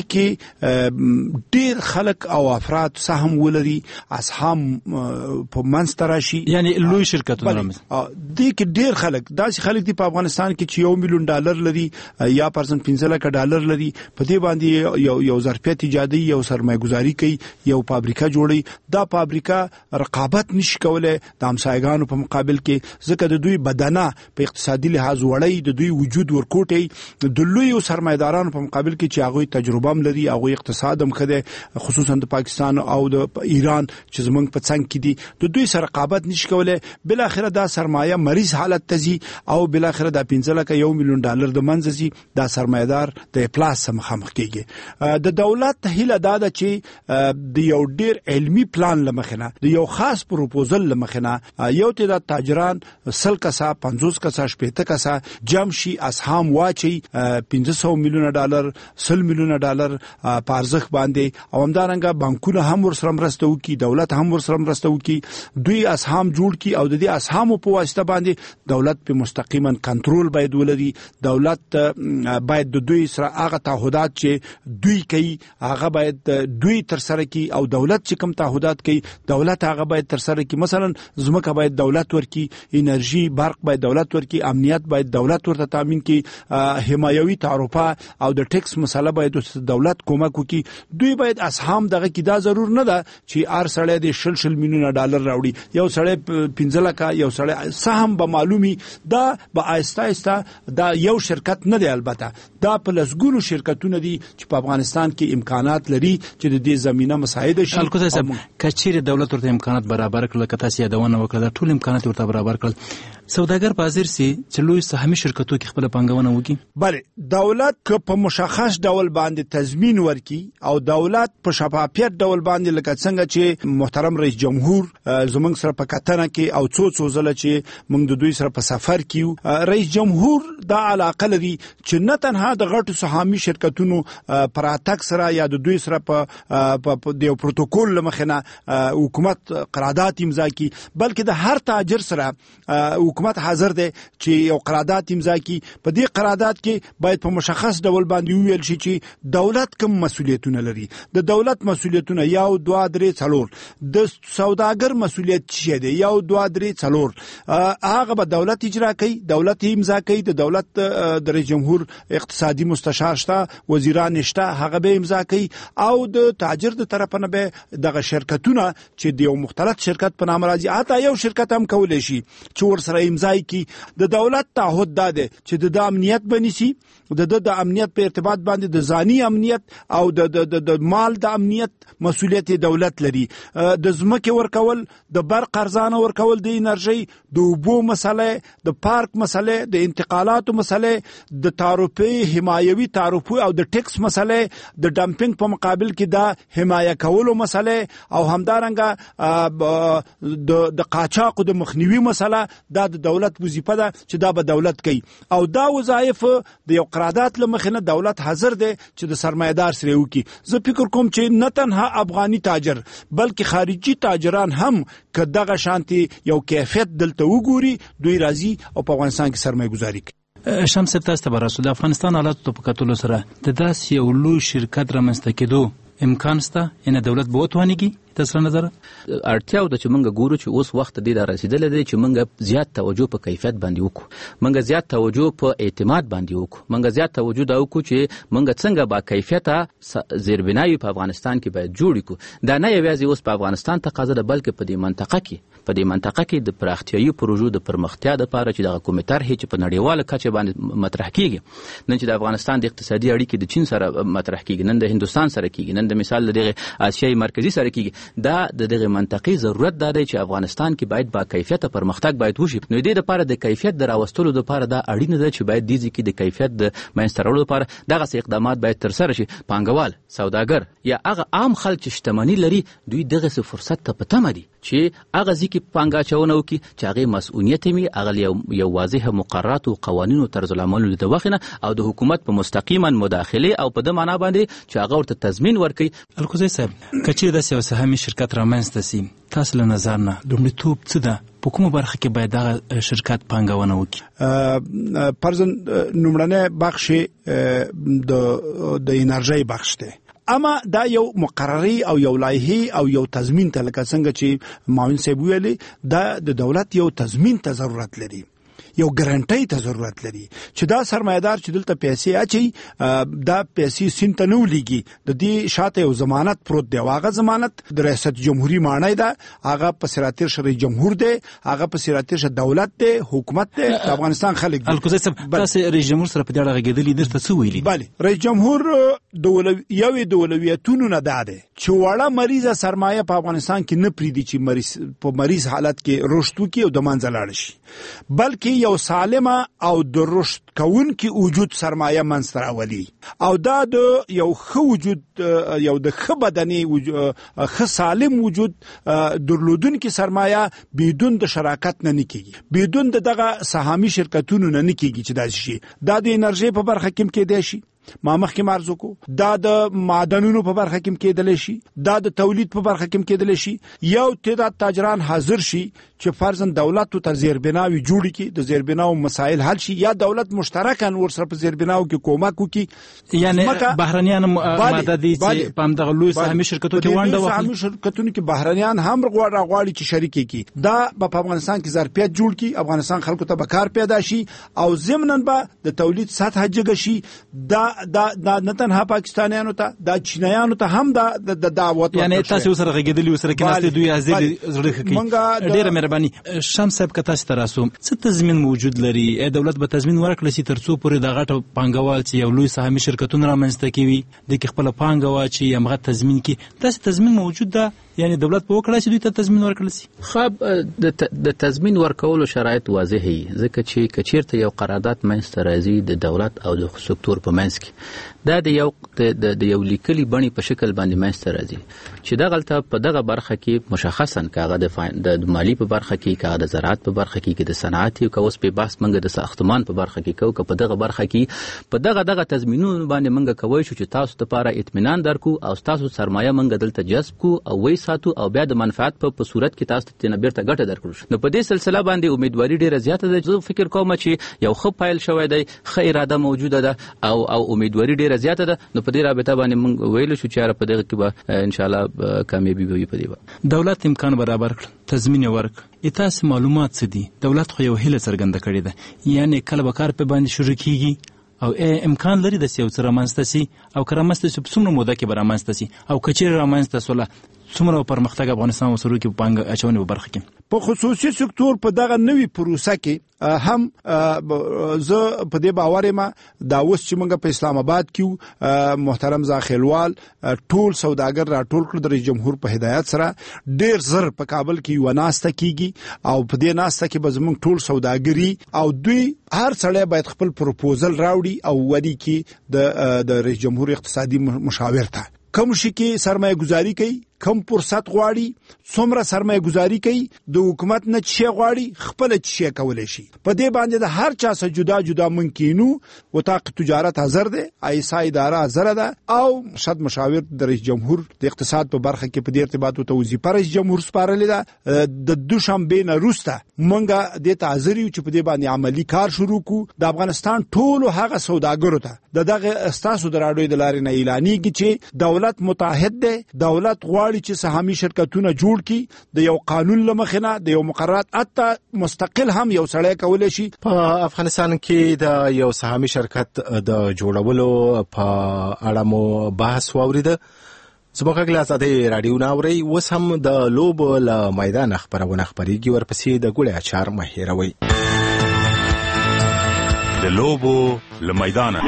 کې ډېر خلک او افراد سهم ولري اسهام په منځ راشي یعنی لوی شرکتونه دي کې ډېر خلک داسې خلک دي په افغانستان کې چې $1 مليون لري یا پرسن $15 لک لري په دې باندې یو ظرفیت ایجادي یو سرمایه گذاري کوي یو فابریکه جوړي دا فابریکه رقابت نشي کولای د همسایګانو په مقابل کې ځکه د دوی بدنه په اقتصادي لحاظ وړي د دوی وجود ورکوټي د لوی سرمایدارانو په مقابل کې چې هغه تجربه هم لري هغه اقتصاد هم خده خصوصا د پاکستان او د ایران چې زمونږ په څنګ کې دي د دوی سره رقابت نشي کولای بل اخره دا سرمایه مریض حالت تزي او بل اخره دا $15 لک $1 مليون د منځزي دا سرمایدار د پلاس مخامخ کیږي. د دولت هیله دا ده چې د یو ډیر علمی پلان لمخنه د یو خاص پروپوزل لمخنه یو تعداد تاجران 100 کسا 50 کسا 70 کسا جمشي اسهام واچي $500 مليون $100 مليون پارزخ باندې او همدارنګه بانکونه هم ورسره مرسته وکي دولت هم ورسره مرسته وکي دوی اسهام جوړ کی او د دې اسهامو په واسطه باندې دولت په مستقیما کنټرول باید ولري. دولت باید د دوی سره هغه تعهدات چې دوی کوي هغه باید دوی تر سره کوي او دولت چې کوم تعهدات کوي دولت هغه باید تر سره کوي. مثلا زمکه باید دولت ورکي انرژي برق باید دولت ورکي امنیت باید دولت ورته تامین کوي حمایوي تعرفه او د ټیکس مسله باید دولت کومک وکي. دوی باید اسهام دغه کې دا ضرور نه ده چې هر سړی د $100 مليون راوړي یو سړی 15 لک یو سړی سهم به معلومي دا به آهسته آهسته دا یو شرکت نه دی البته دا په لسګونو شرکتونه دي چې په افغانستان کې امکانات لري چې د دې زمينه مساعده شي. الکوزی صاحب کچیر دولت ورته امکانات برابر کړل کته سي یادونه وکړه ټول امکانات ورته برابر کړل سوداګر بازار سي چې لوی سهامي شرکتو کې خپل پانګونه وکړي. بله دولت که په مشخص ډول باندې تضمین ورکي او دولت په شفافیت ډول باندې لکه څنګه چې محترم رئیس جمهور زموږ سره په کتنه کې او څو ځله چې موږ د دوی سره په سفر کې رئیس جمهور دا علاقه لري چې نه تنها د غټو سهامي شرکتونو پر اتک سره یا د دوی سره په د پروتوکول لمخنه حکومت قرارداد امضا کی بلکې د هر تاجر سره حکومت حاضر دی چې یو قرارداد امضا کی. په دې قرارداد کې باید په مشخص ډول باندې ویل شي چې دولت کوم مسؤلیتونه لري. د دولت مسؤلیتونه 1 2 3 4 د سوداګر مسؤلیت څه دی 1 2 3 4 هغه به دولت اجرا کوي، دولت امضا کوي. د دولت د رئیس جمهور اقتصادي مستشار شته، وزیران شته، هغه به امضا کوي او د تاجر د طرف نه به دغه شرکتونه چې د یو مختلط شرکت په نام راځي حتی یو شرکت هم کولای شي چې ور سره امضای کی. د دولت تعهد داده چې د امنیت بنسي، د امنیت په ارتباط باندې د ځاني امنیت او د مال د امنیت مسؤلیت دولت لري. د ځمکې ورکول، د برق ارزانه ورکول، د انرژي، د اوبو مسله، د پارک مسله، د انتقالاتو مسله، د تعرفي حمایوي تعرفي او د ټیکس مسله، د ډمپینګ په مقابل کې د حمایه کولو مسله او همدارنګه د قاچاق د مخنیوي مسله دا د دولت وظیفه ده چې دا به دولت کوي. او دا وظایف د یو قرارداد لمخنه دولت حاضر دی چې د سرمایدار سره وکي. زه فکر کوم چې نه تنها افغاني تاجر بلکې خارجي تاجران هم که دغه شانتي یو کیفیت دلته وګوري دوی راځي او په افغانستان کې سرمایه گذاري کوي. شمس تاسو ته براسو د افغانستان حالات په کتلو سره د داسې یو لوی شرکت رامنځته کېدو امکان شته ان دولت به وتوانیږي تاسو نظر اړتیاو د چې موږ ګورو چې اوس وخت دی رسیدل دی چې موږ زیات توجه په کیفیت باندې وکړو، موږ زیات توجه په اعتماد باندې وکړو، موږ زیات توجه دا وکړو چې موږ څنګه با کیفیته زیربنایي په افغانستان کې باید جوړ کړو. دا نه یوازې اوس په افغانستان تقاضا ده بلکې په دې منطقه کې د پراختیايي پروژو د پرمختیا لپاره چې د حکومت چې په نړیواله کچه باندې مطرح کیږي. نن چې د افغانستان د اقتصادي اړیکې د چین سره مطرح کیږي، نن د هندستان سره کیږي، نن د مثال د آسیای مرکزی سره کیږي. دا د دغه منطقې ضرورت دی چې افغانستان کې باید با کیفیت پرمختګ باید وشي. نو دې لپاره د کیفیت د راوستلو لپاره دا اړینه ده چې باید د دې کې د کیفیت د منځترولو لپاره دغه اقدامات باید تر سره شي. پانګوال، سوداګر یا هغه عام خلک چې شتمني لري دوی دغه فرصت ته په تمه دي چې هغه ځکه پانګه چونه وکي چې هغه مسؤلیت می هغه یو واضح مقررات او قوانینو طرز العمل د وخنه او د حکومت په مستقیما مداخله او په د معنا باندې چې هغه ورته تضمین ورکړي. الکوزی صاحب کچې د سهامي شرکت رامنځته سي تاسو له نظر نه لومړیتوب څه ده؟ په کومه برخه کې باید دغه شرکت پانګونه وکړي؟ پرځن نومړنی بخش د انرژي بخش دی، اما دا یو مقرری او یو لایحه او یو تضمین ته لکه څنګه چې معاون صاحب ویلي دا د دولت یو تضمین ته ضرورت لري، یو ګارانټي ته ضرورت لري چې دا سرمایدار چې دلته پیسې اچي دا پیسې سینته نو لګي د دې شاته یو ضمانت پروت دی. واغه ضمانت د ریاست جمهوریت معنی ده، هغه په سراتیر شری جمهور دی، هغه په سراتیر دولت دی، حکومت دی، افغانستان خلک دی. الکوزی صاحب تاسو رئیس جمهور سره په دې اړه غږیدلی درته څه ویلي؟ بله رئیس جمهور د اولویتونو نه ده چې وړه مریضه سرمایه په افغانستان کې نه پریدي چې مریض حالت کې رشد وکړي او د منځ لاړ شي، بلکې یو سالمه او د رشد کوونکی وجود سرمایه منځته راولي او دا د یو ښه وجود یو د ښه بدني ښه سالم وجود درلودونکي سرمایه بدون د شراکت نه کیږي، بدون دغه سهامي شرکتونو نه کیږي چې داسې شي. دا د انرژي په برخه کې کېدای شي، ما مخکې مرزو کو، دا د معدنونو په برخه کې کېدلی شي، دا د تولید په برخه کې کېدلی شي. یو تعداد تاجران حاضر شي چې فرضاً دولت ته زیربناوي جوړ کړي، د زیربناو مسائل حل شي، یا دولت مشترکاً ورسره په زیربناو کې کومک وکړي. یعنی بهرنیان ماده دي چې په همدغه لوی سهامي شرکتونو کې ونډه واخلي. سهامي شرکتونو کې بهرنیان هم غواړي چې شریک کړي، دا په افغانستان کې ظرفیت جوړ کړي، افغانستان خلکو ته به کار پیدا شي او ضمناً به د تولید سطح جګه شي. دا نه تنها پاکستانیانو ته، دا چینایانو ته هم د دعوت ورکړي. یعنی تاسو سره غږیدلی وسره کې ناست دوی حاضر زړه کوي. ډیره مهرباني. شمس صاحب که تاسو تراسو څه تضمین موجود لري؟ دولت به تضمین ورکړي چې ترڅو پورې د غټو پانګوال چې یو لوی سهامي شرکتونه رامنځته کوي د خپل پانګه واچي همغه تضمین کی تاسو تضمین موجود ده یعنی دولت په وکړه چې دوی ته تضمین ورکړل شي. خو د تضمین ورکولو شرایط واضح دي، ځکه چې کچیرته یو قرارداد منځته راځي د دولت او د سکتور په منځ کې، دا د یو لیکلي بڼې په شکل باندې منځته راځي چې دغلته په دغه برخه کې مشخصا کاغه د مالی په برخه کې، کاغه د زراعت په برخه کې، د صنعت او اوس په بحث منګه د ساختمان په برخه کې کوو، په دغه برخه کې په دغه تضمینونو باندې منګه کوي چې تاسو لپاره اطمینان درکو او تاسو سرمایه منګه دلته جذب کو او وای ساتو او بیا د منفعت په صورت کې تاسو ته بیرته ګټه درکړو. نو په دې سلسله باندې امیدواري ډیره زیاته ده. زه فکر کوم چې یو ښه فایل شوی دی، ښه اراده موجوده ده او امیدواري ډیره زیاته ده. نو په دې رابطه باندې موږ ویلو چې چاره په دغه کې به ان شاء الله کامیابی وي. په دې دولت امکان برابر کړ، تضمین ورک. تاسو معلومات څه دي؟ دولت خو یو هیله څرګنده کړې ده، یعنی کله به کار په باندې شروع کیږي او امکان لري د یو څه رامنځته سي او که رامنځته سي په څومره موده کې به رامنځته سي او که چیرې رامنځته سوله څومره پرمختګ افغانستان وسرو کې په پانګه اچونې په برخه کې. په خصوصي سکتور په دغه نوي پروسه کې هم زه په دې باور یم دا اوس چې موږ په اسلام آباد کې محترم زاخیلوال ټول سوداګر راټول کړ د رئیس جمهور په هدایت سره ډیر زر په کابل کې یو ناسته کیږي او په دې ناسته کې به زموږ ټول سوداګري او دوی هر سړی باید خپل پروپوزل راوړي او ودی کې د رئیس جمهور اقتصادي مشاور ته کوم شي کې سرمایه گذاری کوي، کم فرصت غواړي، څومره سرمایه گذاری کوي، د حکومت نه څه غواړي، خپل څه کولای شي. په دې باندې د هر چا سره جدا جدا ممکنو وتاق تجارت حاضر ده، ایسا اداره حاضر ده او شد مشاور د رئیس جمهور د اقتصاد په برخه کې په دې ارتباط او وظیفه رئیس جمهور سپارلې ده. د دوشنبه نه روسته مونږه د تعذری چې په دې باندې عملی کار شروع کو. د افغانستان ټول هغه سوداګرو ته دغه استاسو د راډیو د لارې نه اعلانېږي چې دولت متحد ده، دولت غواړي چې سهامي شرکتونه جوړ کړي، د یو قانون لمخنه د یو مقررات اته مستقل هم یو سړی کولای شي. په افغانستان کې د یو سهامي شرکت د جوړولو په اړه مو بحث واورید. زموږ غږ آزادي رادیو ناوري اوس هم د لوب له میدان خبرونه خبريږي، ورپسې د ګوړې اچار مهیروي. د لوبو له میدان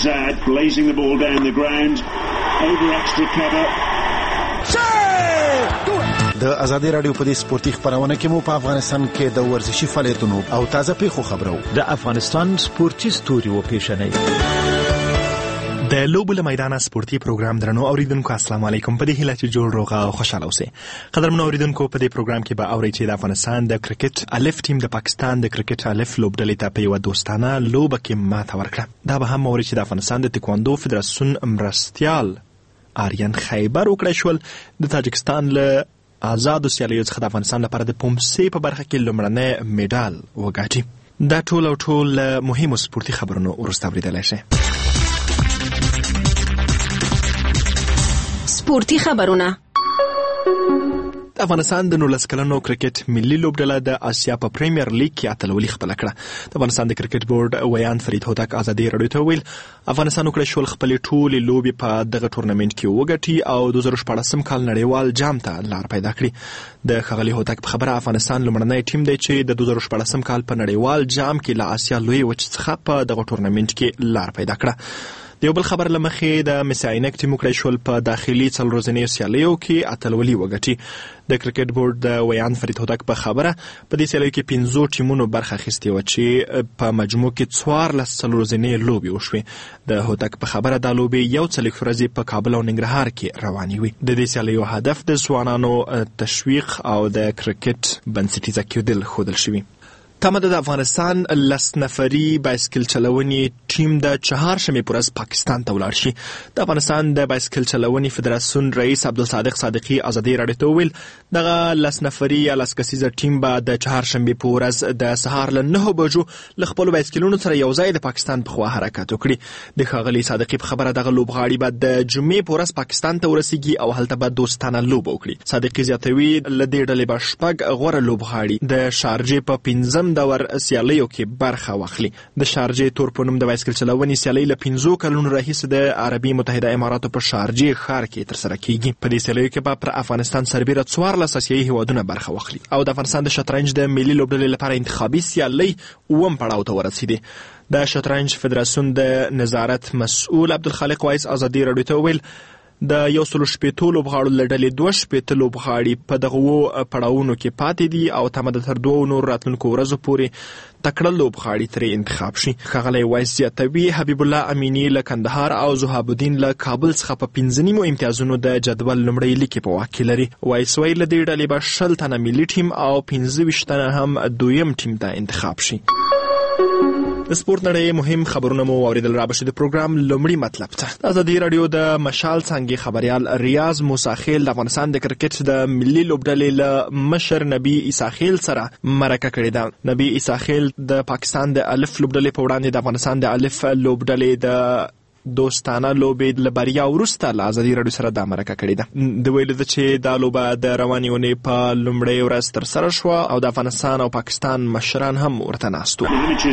د آزادي رادیو په دې سپورتي خبرونه کې مو په افغانستان کې د ورزشي فعالیتونو او تازه پیښو خبرو د افغانستان سپورتي ستوري او پیښنې د لوبو له میدان سپورتي پروګرام درنو اوریدونکو السلام علیکم. په دې هیله چې جوړ روغ او خوشاله اوسئ. قدرمنو اوریدونکو په دې پروګرام کې به اورئ چې د افغانستان د کرکټ الف ټیم د پاکستان د کرکټ الف لوبډلې ته په یو دوستانه لوبه کې ماته ورکړه. دا به هم اورئ چې د افغانستان د تکواندو فدراسیون مرستیال آریان خیبر وکړی شول د تاجکستان له آزادو سیالیو څخه د افغانستان لپاره د پومسې په برخه کې لومړنی میډال وګاټي. دا ټول مهمو سپورتي خبرونو وروسته اوریدلای شئ. سپورتي خبرونه. افغانستان د 19 کلنو کرکټ ملي لوبډله د آسیا په پریمیر لیګ کې اتلولي خپل کړه. د افغانستان د کرکټ بورډ ویان فرید هوتک آزادي رادیو ته ویل افغانستان وکړه شول خپل ټولې لوبې په دغه ټورنمنت کې وګټي او 2014 کال نړیوال جام ته لار پیدا کړي. د خغلی هوتک په خبره افغانستان لومړنی ټیم دی چې د 2014 کال په نړیوال جام کې له آسیا لوی وچ څخه په دغه ټورنمنت کې لار پیدا کړه. د یو بل خبر لمخې د مساینک ټیم وکړی شول په داخلي څلورورځنیو سیالیو کې اتلولي وګټي. د کرکټ بورډ د ویان فرید هوتک په خبره په دې سیالیو کې 15 ټیمونو برخه اخیستې وه چې په مجموع کې 14 څلورورځنې لوبې وشوې. د هوتک په خبره دا لوبې یو څلوېښت ورځې په کابل او ننګرهار کې روانې وي. د دې سیالیو هدف د ځوانانو تشویق او د کرکټ بنسټیزه کېدل ښودل شوي. تمه د افغانستان 10 نفري بایسکل چلونې ټیم د چهارشنبې په ورځ پاکستان ته ولاړ شي. د افغانستان د بایسکل چلونې فدراسیون رئیس عبدالصادق صادقي آزادي رادیو ته ویل دغه 10 نفري یا 10 کسیزه ټیم به د چهارشنبې په ورځ د سهار له 9 بجو له خپلو بایسکلونو سره یو ځای د پاکستان په خوا حرکت وکړي. د ښاغلي صادقي په خبره دغه لوبغاړي به د جمعې په ورځ پاکستان ته ورسیږي او هلته به دوستانه لوبه وکړي. صادقي زیاتوي له دې ډلې به 6 غوره لوبغاړي د شارجې په 15 دور سیالیو کې برخه واخلي. د شارجې تور په نوم د بایسکل چلونې سیالۍ له 15 کلونو راهیسې د عربي متحده اماراتو په شارجې ښار کې ترسره کیږي. په دې سیالیو کې به پر افغانستان سربیره 14 آسیایي هیوادونه برخه واخلي او د افغانستان د شطرنج د ملي لوبډلې لپاره انتخابي سیالۍ اووم پړاو ته ورسېدې. د شطرنج فدراسیون د نظارت مسؤل عبدالخالق وایس آزادي رادیو ته ویل د 160 لوبغاړو له ډلې 2 لوبغاړي په دغه پړاوونو کې پاتې دي او تمه ده تر 2 نور راتلونکو ورځو پورې تکړه لوبغاړي ترې انتخاب شي. ښاغلی وایس زیاتوي حبیب الله امینی له کندهار او زهاب الدین له کابل څخه په 15 امتیازونو د جدول لومړی لیکې په واک کې لري. وایس وایي له دې ډلې به 20 تنه ملي ټیم او 15 تنه هم دویم ټیم ته انتخاب شي. د سپورت نړۍ مهم خبرونه مو اوریدل. را بشي د پروګرام لومړی مطلب ته ازادي رادیو د مشال څنګه خبريال ریاض موساخیل د افغانستان د کرکټ د ملي لوبډلې له مشر نبی عیساخیل سره مرکه کړې ده. نبی عیساخیل د پاکستان د الف لوبډلې په وړاندې د افغانستان د الف لوبډلې د دوستانه لوبې له بریا وروسته له ازادي رادیو سره د مرکه کړې ده. د ویلو ده چې دا لوبه د روانې اونۍ په لومړۍ ورځ ترسره شوه او د افغانستان او پاکستان مشران هم ورته ناست وو.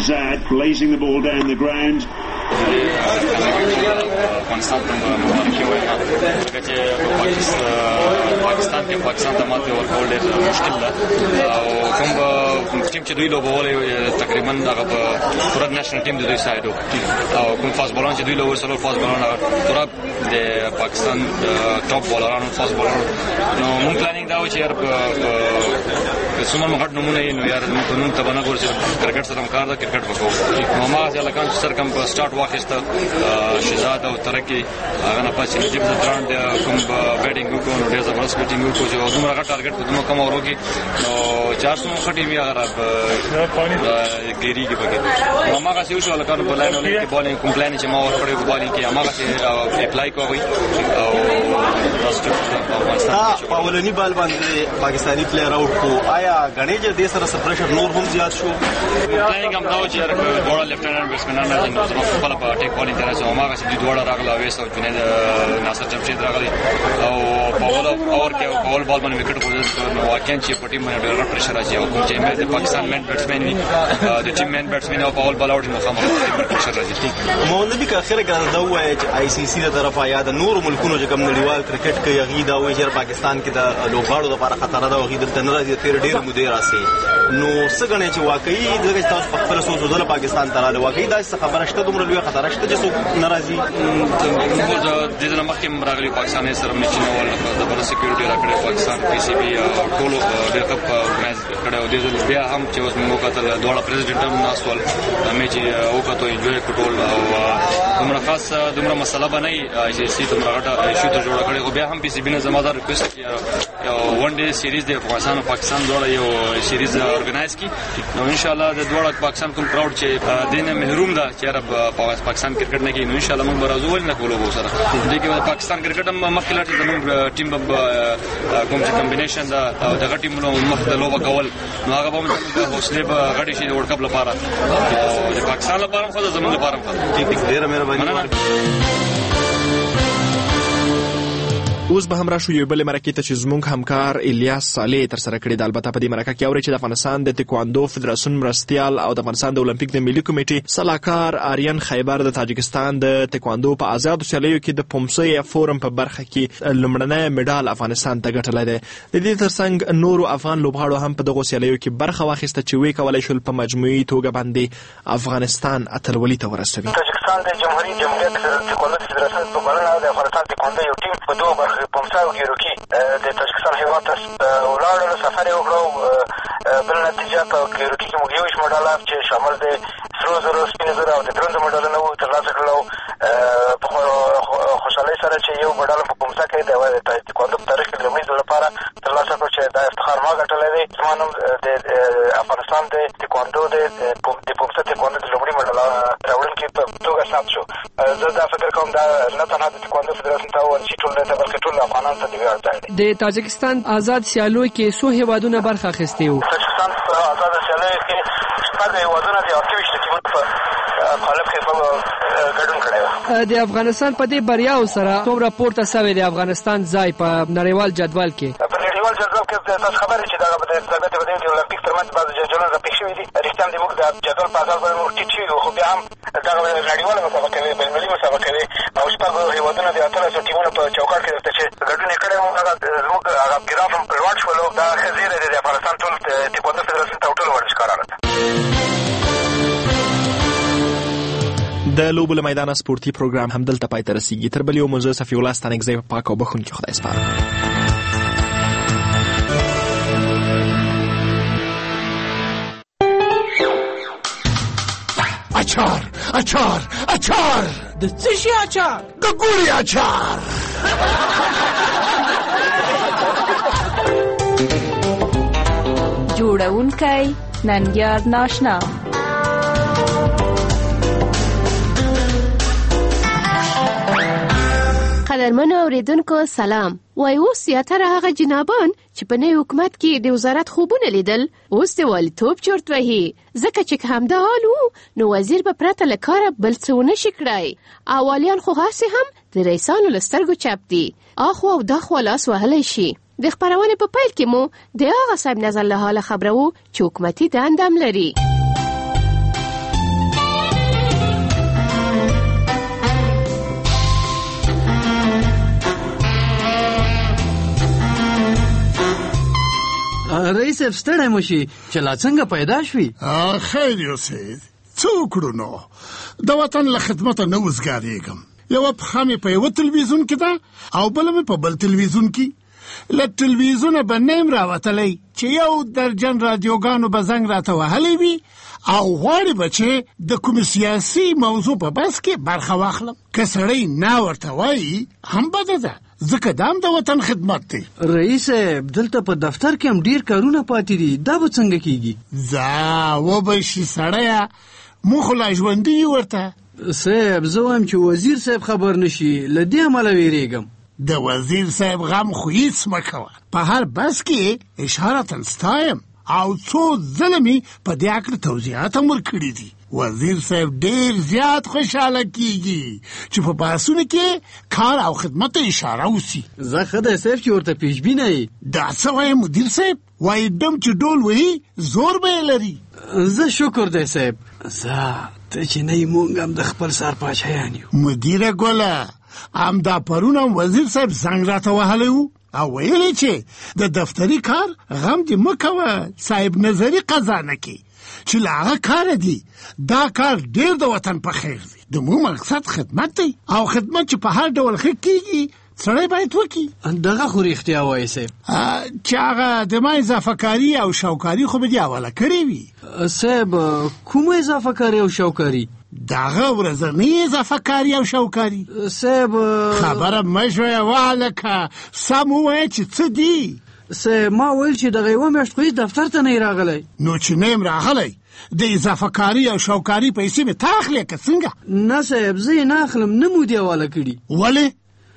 افغانستان ته مبارکي وایم ځکه چې پاکستان کې پاکستان ته ماتې ورکول ډېر مشکل ده او کوم ټیم چې دوی لوبولی تقریبا هغه په پوره نېشنل ټیم د دوی سایډ و او کوم فاست بالران چې دوی لوبول څلور فاست بالران هغه پوره د پاکستان ټاپ بالرانو فاست بالران نو مونږ پلانینګ دا و چې یار څومره مو غټ نمونه یې نو یار موږ نوم ته به نه ګورو چې کرکټ سره هم کار ده کرکټ وکړو. نو هماغسې هلکان چې سر کم په سټارټ واخیسته شهزاد او ترکي هغه نه پس نجیب زدران کوم بیټینګ وکړو نو ډېر زبردست بیټینګ وکړو چې دومره غټ ټارګټ په دومره کم اورو کې نو 400 خټې وي هغه ګیرېږي پکې. نو هماغسې وشو هلکانو په لاین ولین کې بالینګ کوم پلان چې ما ورکړی په بالینګ کې هماغسې اپلای کوو او په اولني بال باندې پاکستاني پلیر آوټ کو. آیا غنی چې د سره پریشر نور هم زیات شو؟ پلانینګ هم دا و چې ګوړه لیفټننټ بیټسمنان راځي نو زما خپل په ټیک بالینګ راځي هماغسې دوی دواړه راغله اویس او جنید ناصر جمشید راغلي او په اول اور کې په اول بال باندې وکټ کوځي نو واقعا چې په ټیم باندې ډېر پریشر راځي او کوم چې د پاکستان مین بیټسمن وي د ټیم مین بیټسمن او په اول بال اوټ نو خامخا پریشر راځي. مو نه دي که اخر ګرځ دا وایي چې آی سی سی له طرفه یا د نور ملکونو چې کوم نړیوال کرکټ کې یغي دا وایي چې پاکستان کې د لوبغاړو لپاره خطر ده او غي د ناراضي تیر ډیر مودې راسي نو څنګه چې واقعي دغه تاسو په خپل سوچ د پاکستان ته راځي واقعي دا څه خبره شته دومره لوی خطر شته چې څوک ناراضي موږ د دې مخکې راغلي پاکستاني سره مچ نه ول د بل سکیورټي راکړي پاکستان پی سی بي ټول د کپ میچ کړه او د بیا هم چې اوس موږ کتل دوه پریزیډنټ هم ناسول میچ او کته انجوای کټول او دومره خاص دومره مسله بنئ چې سی دومره غټه شو ته جوړ کړي او بیا هم پی سی بي نه زموږ ریکوست یو ون ډے سیریز د افغانستان او پاکستان دوه یو سیریز ارګنایز کی نو ان شاء الله د دوه پاکستان کوم کراود چې دینه محروم ده چې عرب پاکستان کرکټ نه کوي نو ان شاء الله موږ برازو ول نه کولو سره دغه پاکستان کرکټ هم مخکې زموږ ټیم کوم چې کمبینیشن دا دغه ټیمونو مخته لوبه کول نو هغه به موږ حوصله به غړي شي د ورلد کپ لپاره او د پاکستان لپاره خو زموږ لپاره ډیره مهرباني. اوس به هم راشو یو بل مرکه ته چې زموږ همکار الیاس صالح تر سره کړی د البته په دې مرکه کې اوري چې د افغانستان د تکواندو فدراسیون مرستيال او د افغانستان د اولمپیک د ملي کمیټې صلاحکار آریان خیبر د تاجکستان د تکواندو په آزاد سیالیو کې د پومسي فورم په برخه کې لومړنی مډال افغانستان ته ګټلای دی. د دې ترڅنګ نورو افغان لوبغاړو هم په دغه سیالیو کې برخه واخیسته چې وی کولای شول په مجموعي توګه باندې افغانستان اتلولي ته ورسوي. تاجکستان د جمهوریت تکواندو فدراسیون په بلنه د افغانستان تکواندو یو ټیم په دوه برخه پومسا او ګیروکي د تاجکستان هیواد ته ولاړل سفر یې وکړو بل نتیجه په ګیروکي کې موږ یو مډال چې شامل دي سرو زرو سپینو زرو او د برونز مډالونه وو ترلاسه کړل په خوشحالۍ سره چې یو مډال په پومسا کې د تکواندو په تاریخ کې لومړي ځل لپاره ترلاسه کړ چې دا افتخار ما ګټلی دی. زما نوم د افغانستان د تکواندو د پومسا تکواندو د لومړي مډال راوړونکي په توګه ثبت شو. زه دا فکر کوم دا نه تنها د تکواندو فدراسیون ته ورسي ټول نه بلکې ټول افغانان ته دی ورته دی. د تاجکستان آزاد سیالو کې څو هیوادونه برخه اخیستي وو؟ تاجکستان په آزاد سیالو کې شپږ هیوادونه د 28 ټیمونو په قالب کې ګډون کړی و. د افغانستان په دې بریاو سره څومره پورته شوی د افغانستان ځای په نړیوال جدول کې؟ په نړیوال جدول کې تاسو خبرې چې دا د اولمپیک ترمنځ بعض جدولونه راپېښ شوي دي رښتیا د موږ د جدول په اساس باندې موږ ټیټ شوي خو بیا هم دغه نړیواله مسابقه وي بینالمللي مسابقه وي او شپږ هیوادونه د 18 ټیمونو په چوکاټ کې درته چې ګډون یې کړی و هغه زموږ هغه ګراف هم لوړ شولو دا ښه زیری دی د افغانستان ټول تکواندو فدراسیون ته ټول ورزشکارانو ته. د لوبو له میدانه سپورتي پروګرام هم دلته پای ته رسیږي. تر بل یو موضوع صفي الله ستانکزی په پاک او بخښونکي خدای سپارم. اچار اچار اچار د څه شي اچار؟ د ګوري اچار. جوړونکی ننګیار ناشنا. قدرمن اوریدونکو سلام. وای اوس زیاتره هغه جنابان چې په نوي حکومت کې د وزارت خوبونه لیدل اوس د والیتوب چورت وهي، ځکه چې همدا حال وو نو وزیر به پرته له کاره بل څه ونه شي کړای. والیان خو هسې هم د رئیسانو له سترګو چپ دي، اخوا او داخوا لاس وهلی شي. د خپرونې په پیل کې مو د هغه صاحب نظر له حاله خبرو چې حکومتي دنده هم لري. رئیس صاحب ستړی مو شي چې لا څنګه پیدا شوي؟ خیر یو سید، څه وکړو نو؟ د وطن له خدمته نه وزګارېږم. یوه پښه مې په یوه تلویزیون کې ده او بله مې په بل تلویزیون کې. له تلویزیونه به نه یم راوتلی چې یو درجن رادیوګانو به زنګ راته وهلی وي او غواړي به چې د کومې سیاسي موضوع په بحث کې برخه واخلم. که سړی نه ورته وایي هم بده ده، ځکه دام د وطن خدمت دی. رئیس صاحب دلته په دفتر کې هم ډیر کارونه پاتې دي، دا به څنګه کیږي؟ ځه وبه شي سړیه، مو خو لا ژوندي یو ورته. صاحب زه وایم چې وزیر صاحب خبر نشي، له دې امله ویریږم. د وزیر صاحب غم خو هیڅ مه کوه، په هر بس کې اشارتاً ستایم او څو ځله مې په دې هکله توضیحات هم ورکړي دي. وزیر صاحب ډیر زیات خوشحاله کیږي چې په بحثونو کې کار او خدمت ته اشاره وسي. زه ښه دی صاحب چې ورته پیشبینه یې. دا څه وایي مدیر صاحب؟ وایي ډم چې ډول وهي زور به یې لري. زه شکر دی صاحب. زه ته چې نه یې مونږ هم د خپل سر پاچایان یو. مدیره ګله، همدا پرون هم وزیر صاحب زنګ راته وهلی و او ویلی چې د دفتري کار غم دې مه کوه، صاحب نظري قضا نه کې چې له هغه کاره دی. دا کار ډیر د وطن په خیر دی. د مو مقصد خدمت دی او خدمت چې په هر ډول ښه کېږي سړی باید وکړي. دغه خو رښتیا وایي صاحب چې هغه د ما اضافه کاري او شوکاري خو به دې اوله کړې وي. صاحب کومه اضافه کاري او شوکاري؟ دغه ورځنی اضافه کاري او شوکاري. صاحب خبره مه شویه وهلکه، سم ووایه چې څه دي. صاحب ما ویل چې دغه یوه میاشت خو هېڅ دفتر ته نه یې راغلی. نو چې نه یم راغلی د اضافه کاري او شوکاري پیسې مې تا اخلې که څنګه؟ نه صاحب زه یې نه اخلم، نه مو دې حواله کړي. ولې؟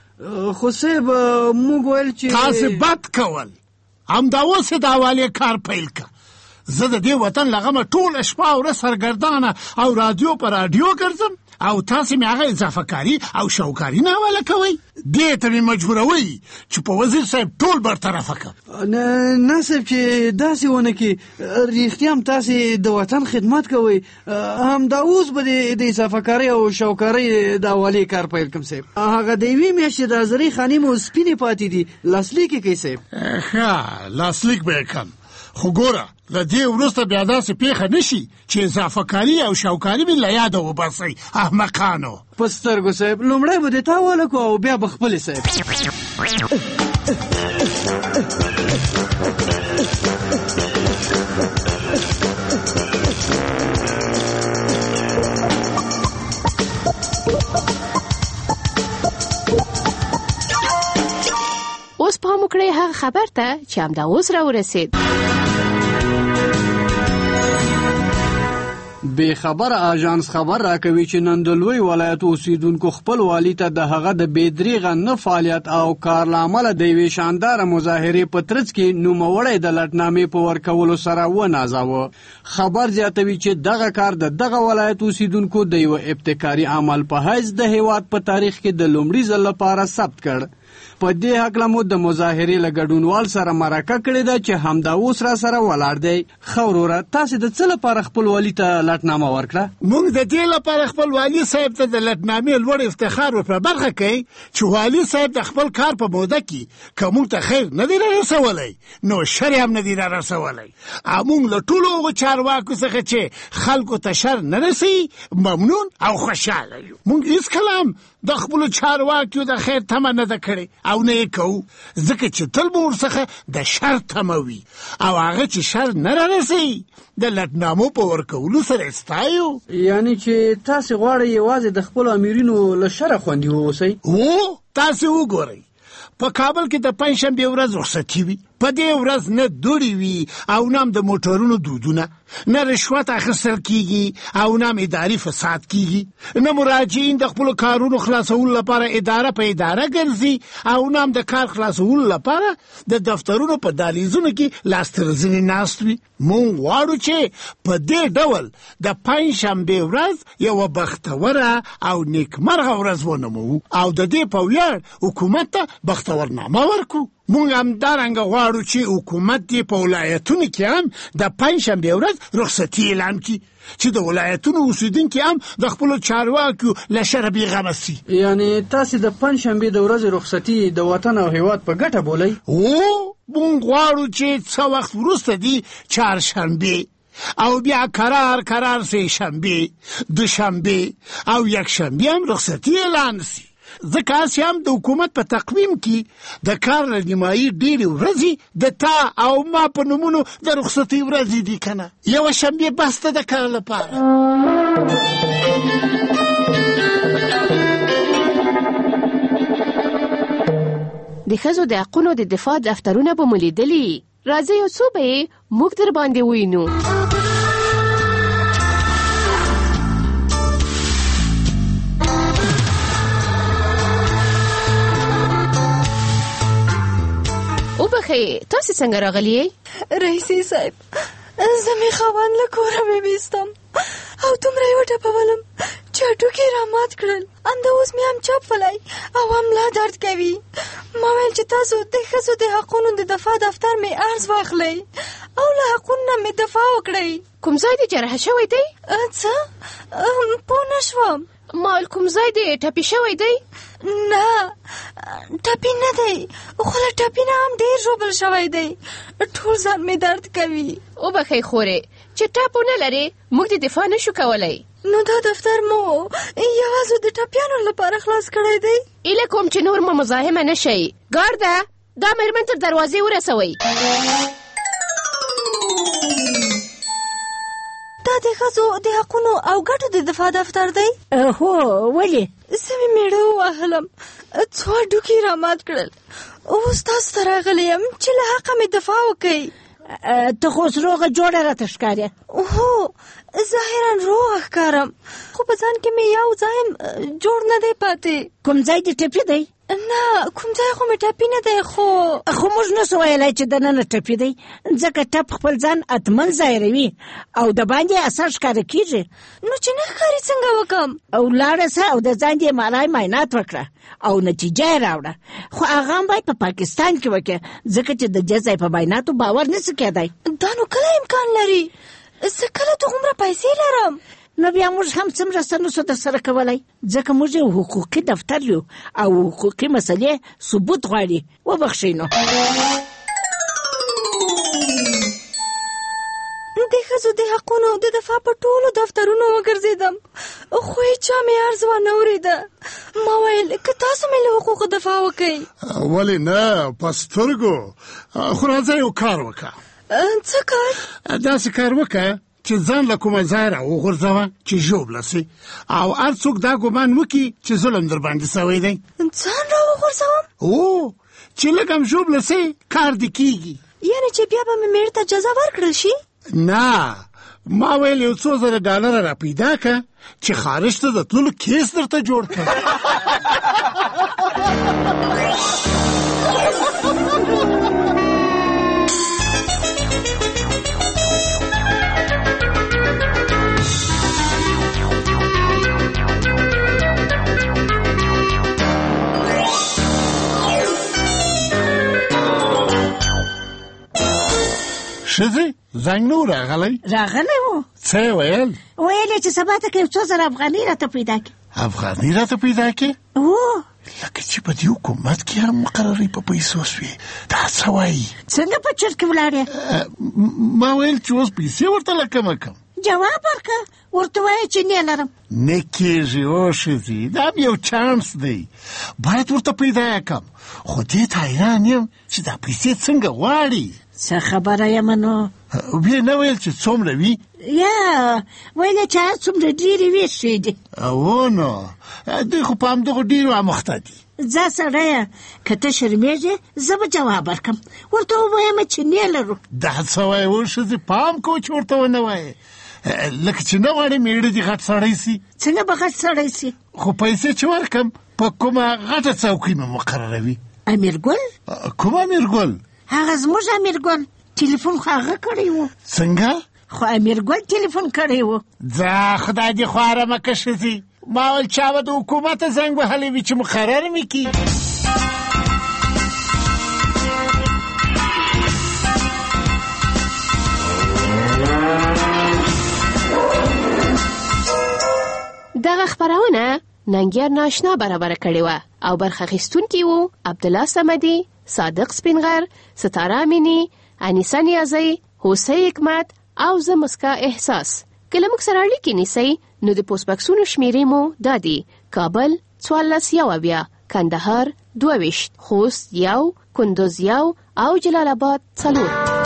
خو صاحب موږ ویل چې تاسې بد کول، همدا اوس یې د حوالې کار پیل که. زه د دې وطن له غمه ټوله شپه او ورځ سرګردانه او رادیو په رادیو ګرځم او تاسې مې هغه اضافه کاري او شوکاري نه حواله کوئ. دې ته مې مجبوروئ چې په وزیر صاحب ټول برطرفه کړم. نه صاحب چې داسې ونه کې رښتیا هم تاسې د وطن خدمت کوئ. همدا اوس به د اضافه کاري او شوکاري د حوالې کار پیل کړم صاحب. هغه د یوې میاشتې د زرې خانې مو سپینې پاتې دي، لاسلیک یې کوئ صاحب. ښه لاسلیک به یې کړم، خو ګوره له دې وروسته بیا داسې پیښه نشي چې اضافه کاري او شوکاري مې له یاده وباسئ احمقانو. په سترګو صاحب لومړی به دې تا حواله کړو او بیا به خپلې صاحب. اوس پام وکړئ هغه خبر ته چې همدا اوس راورسېد. بې خبر آژانس خبر راکوي چې نن د لوی ولایت اوسیدونکو خپل والی ته د هغه د بېدریغه نه فعالیت او کار له امله د یوې شانداره مظاهرې په ترڅ کې نوموړی د لټنامې په ورکولو سره ونازاوه. خبر زیاتوي چې دغه کار د دغه ولایت اوسیدونکو د یو ابتکاري عمل په حیث د هیواد په تاریخ کې د لومړي ځل لپاره ثبت کړ. په دې هکله مو د مظاهرې له ګډونوال سره مرکه کړې ده چې همدا اوس را سره ولاړ دی. ښه وروره، تاسې د څه لپاره خپل والي ته لټنامه ورکړه؟ موږ د دې لپاره خپل والي صاحب ته د لټنامې لوړ افتخار ورپه برخه کوي چې والي صاحب د خپل کار په موده کې که موږ ته خیر نه دی رارسولی نو شر هم نه دی رارسولی. موږ له ټولو هغو چارواکو څخه چې خلکو ته شر نه رسي ممنون او خوشحاله یو. موږ هېڅکله هم د خپلو چارواکیو د خیر تمه نه ده کړې او نه یې کوو، ځکه چې تل به ورڅخه د شر تمه وي او هغه چې شر نه رارسي د لټنامو په ورکولو سره ستایو. یعنی چې تاسې غواړئ یوازې د خپلو امیرینو له شره خوندي واوسئ؟ تاسې وګورئ، په کابل کې د پنجشنبې ورځ رخصتي وي، په دې ورځ نه دوړې وي او نه د موټرونو دودونه، نه رشوت اخیستل کیږي او نه اداري فساد کیږي، نه مراجعین د خپلو کارونو خلاصولو لپاره اداره په اداره ګرځي او نه د کار خلاصولو لپاره د دفترونو په دهلیزونو کې لاسترزنې ناست وي. مونږ غواړو چې په دې ډول د پنجشنبې ورځ یوه بختوره او نیکمرغه ورځ ونوموو او د دې په ویاړ حکومت ته بختورنامه ورکو. مونږ همدارنګه غواړو چې حکومت دې په ولایتونو کې هم د پنجشنبې ورځ رخصتي اعلان کړي چې د ولایتونو اوسیدونکي هم د خپلو چارواکو له شره بېغمه سي. یعنې تاسې د پنجشنبې د ورځې رخصتي د وطن او هېواد په ګټه بولئ؟ مونږ غواړو چې څه وخت وروسته دي چهارشنبې او بیا قرار سه شنبه، دوشنبه او یکشنبه هم رخصتي اعلان سي. ځکه هسې هم د حکومت په تقویم کې د کار له نیمایي ډېرې ورځې د تا او ما په نومونو د رخصتۍ ورځې دي که نه. یوه شنبې بس ته د کار لپاره. د ښځو د حقونو د دفاع دفترونه به مو لیدلي. راځئ یو څو به یې موږ در باندې ووینو. تاسې څنګه راغلی یې؟ رئیسي صاحب، زه مې خاوند له کوره مې ویستم او دومره یې وټپولم چې هډوکي یې رامات کړل. انده اوس مې هم چپ ولی او هم لا درد کوي. ما ویل چې تاسو د ښځو د حقونو د دفاع دفتر مې عرض واخلئ او له حقونو نه مې دفاع وکړئ. کوم ځای دې جرحه شوی دی؟ څه؟ پوه نه شوم. ما ویل کوم ځای دې ټپي شوی دی؟ نه، ټپي نه دی، خو له ټپي نه هم ډېر ژوبل شوی دی. ټول ځان مې درد کوي. وبښئ خورې، چې ټپ ونه لرې موږ دې دفاع نشو کولی. نو دا دفتر مو یوازې د ټپیانو لپاره خلاص کړی دی؟ ایله کوم چې نور مو مزاحمه نه شئ. ګارده، دا مېرمن تر دروازې ورسوئ. دا د ښځو د حقونو او ګټو د دفاع دفتر دی؟ هو، ولې؟ زه مې میړه ووهلم، څو هډوکي یې رامات کړل. اوس تاسو ته راغلی یم چې له حقه مې دفاع وکړئ. ته خو اوس روغه جوړه راته ښکارې. هو، ظاهرا روغه ښکارم، خو په ځان کې مې یو ځای جوړ نه دی پاتې. کوم ځای دې ټپي دی؟ نه، کوم ځای خو مې ټپي نه دی. خو موږ نسو ویلی چې دننه ټپي دی، ځکه ټپ خپل ځان اتمن ظاهروي او د باندې اثر ښکاره کېږي. نو چې نه ښکاري څنګه وکړم؟ او لاړه سه او د ځان دې مالای معاینات وکړه او نتیجه یې راوړه. خو هغه هم باید په پاکستان کې وکړه، ځکه چې د دې ځای په معایناتو باور نسي کېدی. دا نو کله امکان لري؟ زه کله دومره پیسې لرم؟ نو بیا موږ هم څه مرسته نسو در سره کولی، ځکه موږ یو حقوقي دفتر یو او حقوقي مسلې ثبوت غواړي. وبخښئ نو. د ښځو د حقونو د دفاع په ټولو دفترونو وګرځېدم، خو هېچا مې عرض وانه اورېده. ما ویل که تاسو مې له حقوقو دفاع وکئ. ولې نه، په سترګو. خو راځه یو کار وکړه. څه کار؟ داسې کار وکړه چې ځان له کومه ځای را وغورځوه چې ژوبله سي او هر څوک دا ګمان وکړي چې ظلم در باندې سوی دی. ځان را وغورځوم؟ چې لږ هم ژوبله سي کار دې کېږي. یعنې چې بیا به مې میړ ته جزا ورکړل شي؟ نه، ما ویل یو څو زره ډالره را پیدا کړه چې خارج ته د تللو کیس درته جوړ کړه. ښځې زنګ نه و راغلی و څه یې ویل ویل چې سبا ته که 2 زره افغانۍ راته پیدا کړي افغانۍ راته پیدا کړي لکه چې په دې حکومت کې هم مقررې په پیسو شوې دا څه وایي څنګه په چرت کې ولاړې ما ویل چې اوس پیسې ورته له کمه کم جواب ورکړه ورته وایه چې نه لرم نه کېږي او ښځې دا یو چانس دی باید ورته پیدا یې کم خو دې ته حیران یم چې دا پیسې څنګه غواړي څه خبره یم نو بیا نه ویل چې څومره وي یا ویل چې هر څومره ډېرې وي ښې دي او نو دوی خو په همدغو ډېرو اموخته دي ځه سړیه که ته شرمېږې زه به جواب ورکړم ورته ووایم چې نه لرو دا څه وایې و ښځې پام کوه چې ورته ونه وایې لکه چې نه غواړې مېړه دې غټ سړی سي څنګه به غټ سړی سي خو پیسې چې ورکړم په کومه غټه څوکۍ مې مقرروي امیرګل کوم امیرګل هغه زموږ امیرګل ټلیفون خو هغه کړی و څنګه خو امیرګل ټلیفون کړی و ځه خدای دې خواره مه که ښځې ما ویل چا به د حکومته زنګ وهلی وي چې مقرر مې کړي دغه خپرونه ننګیار ناشنا برابر کړې وه او برخه اخیستونکي وو عبدالله صمدي، صادق سپینغر، ستاره امینی، انیسه نیازی، حسین حکمت او زه مسکا احساس. که له موږ سره اړیکې نیسئ نو د پوسټ بکسونو شمیرې مو دا دي: کابل 14 کندهار 22 خوست 1 کندوز 1 او جلال آباد 4.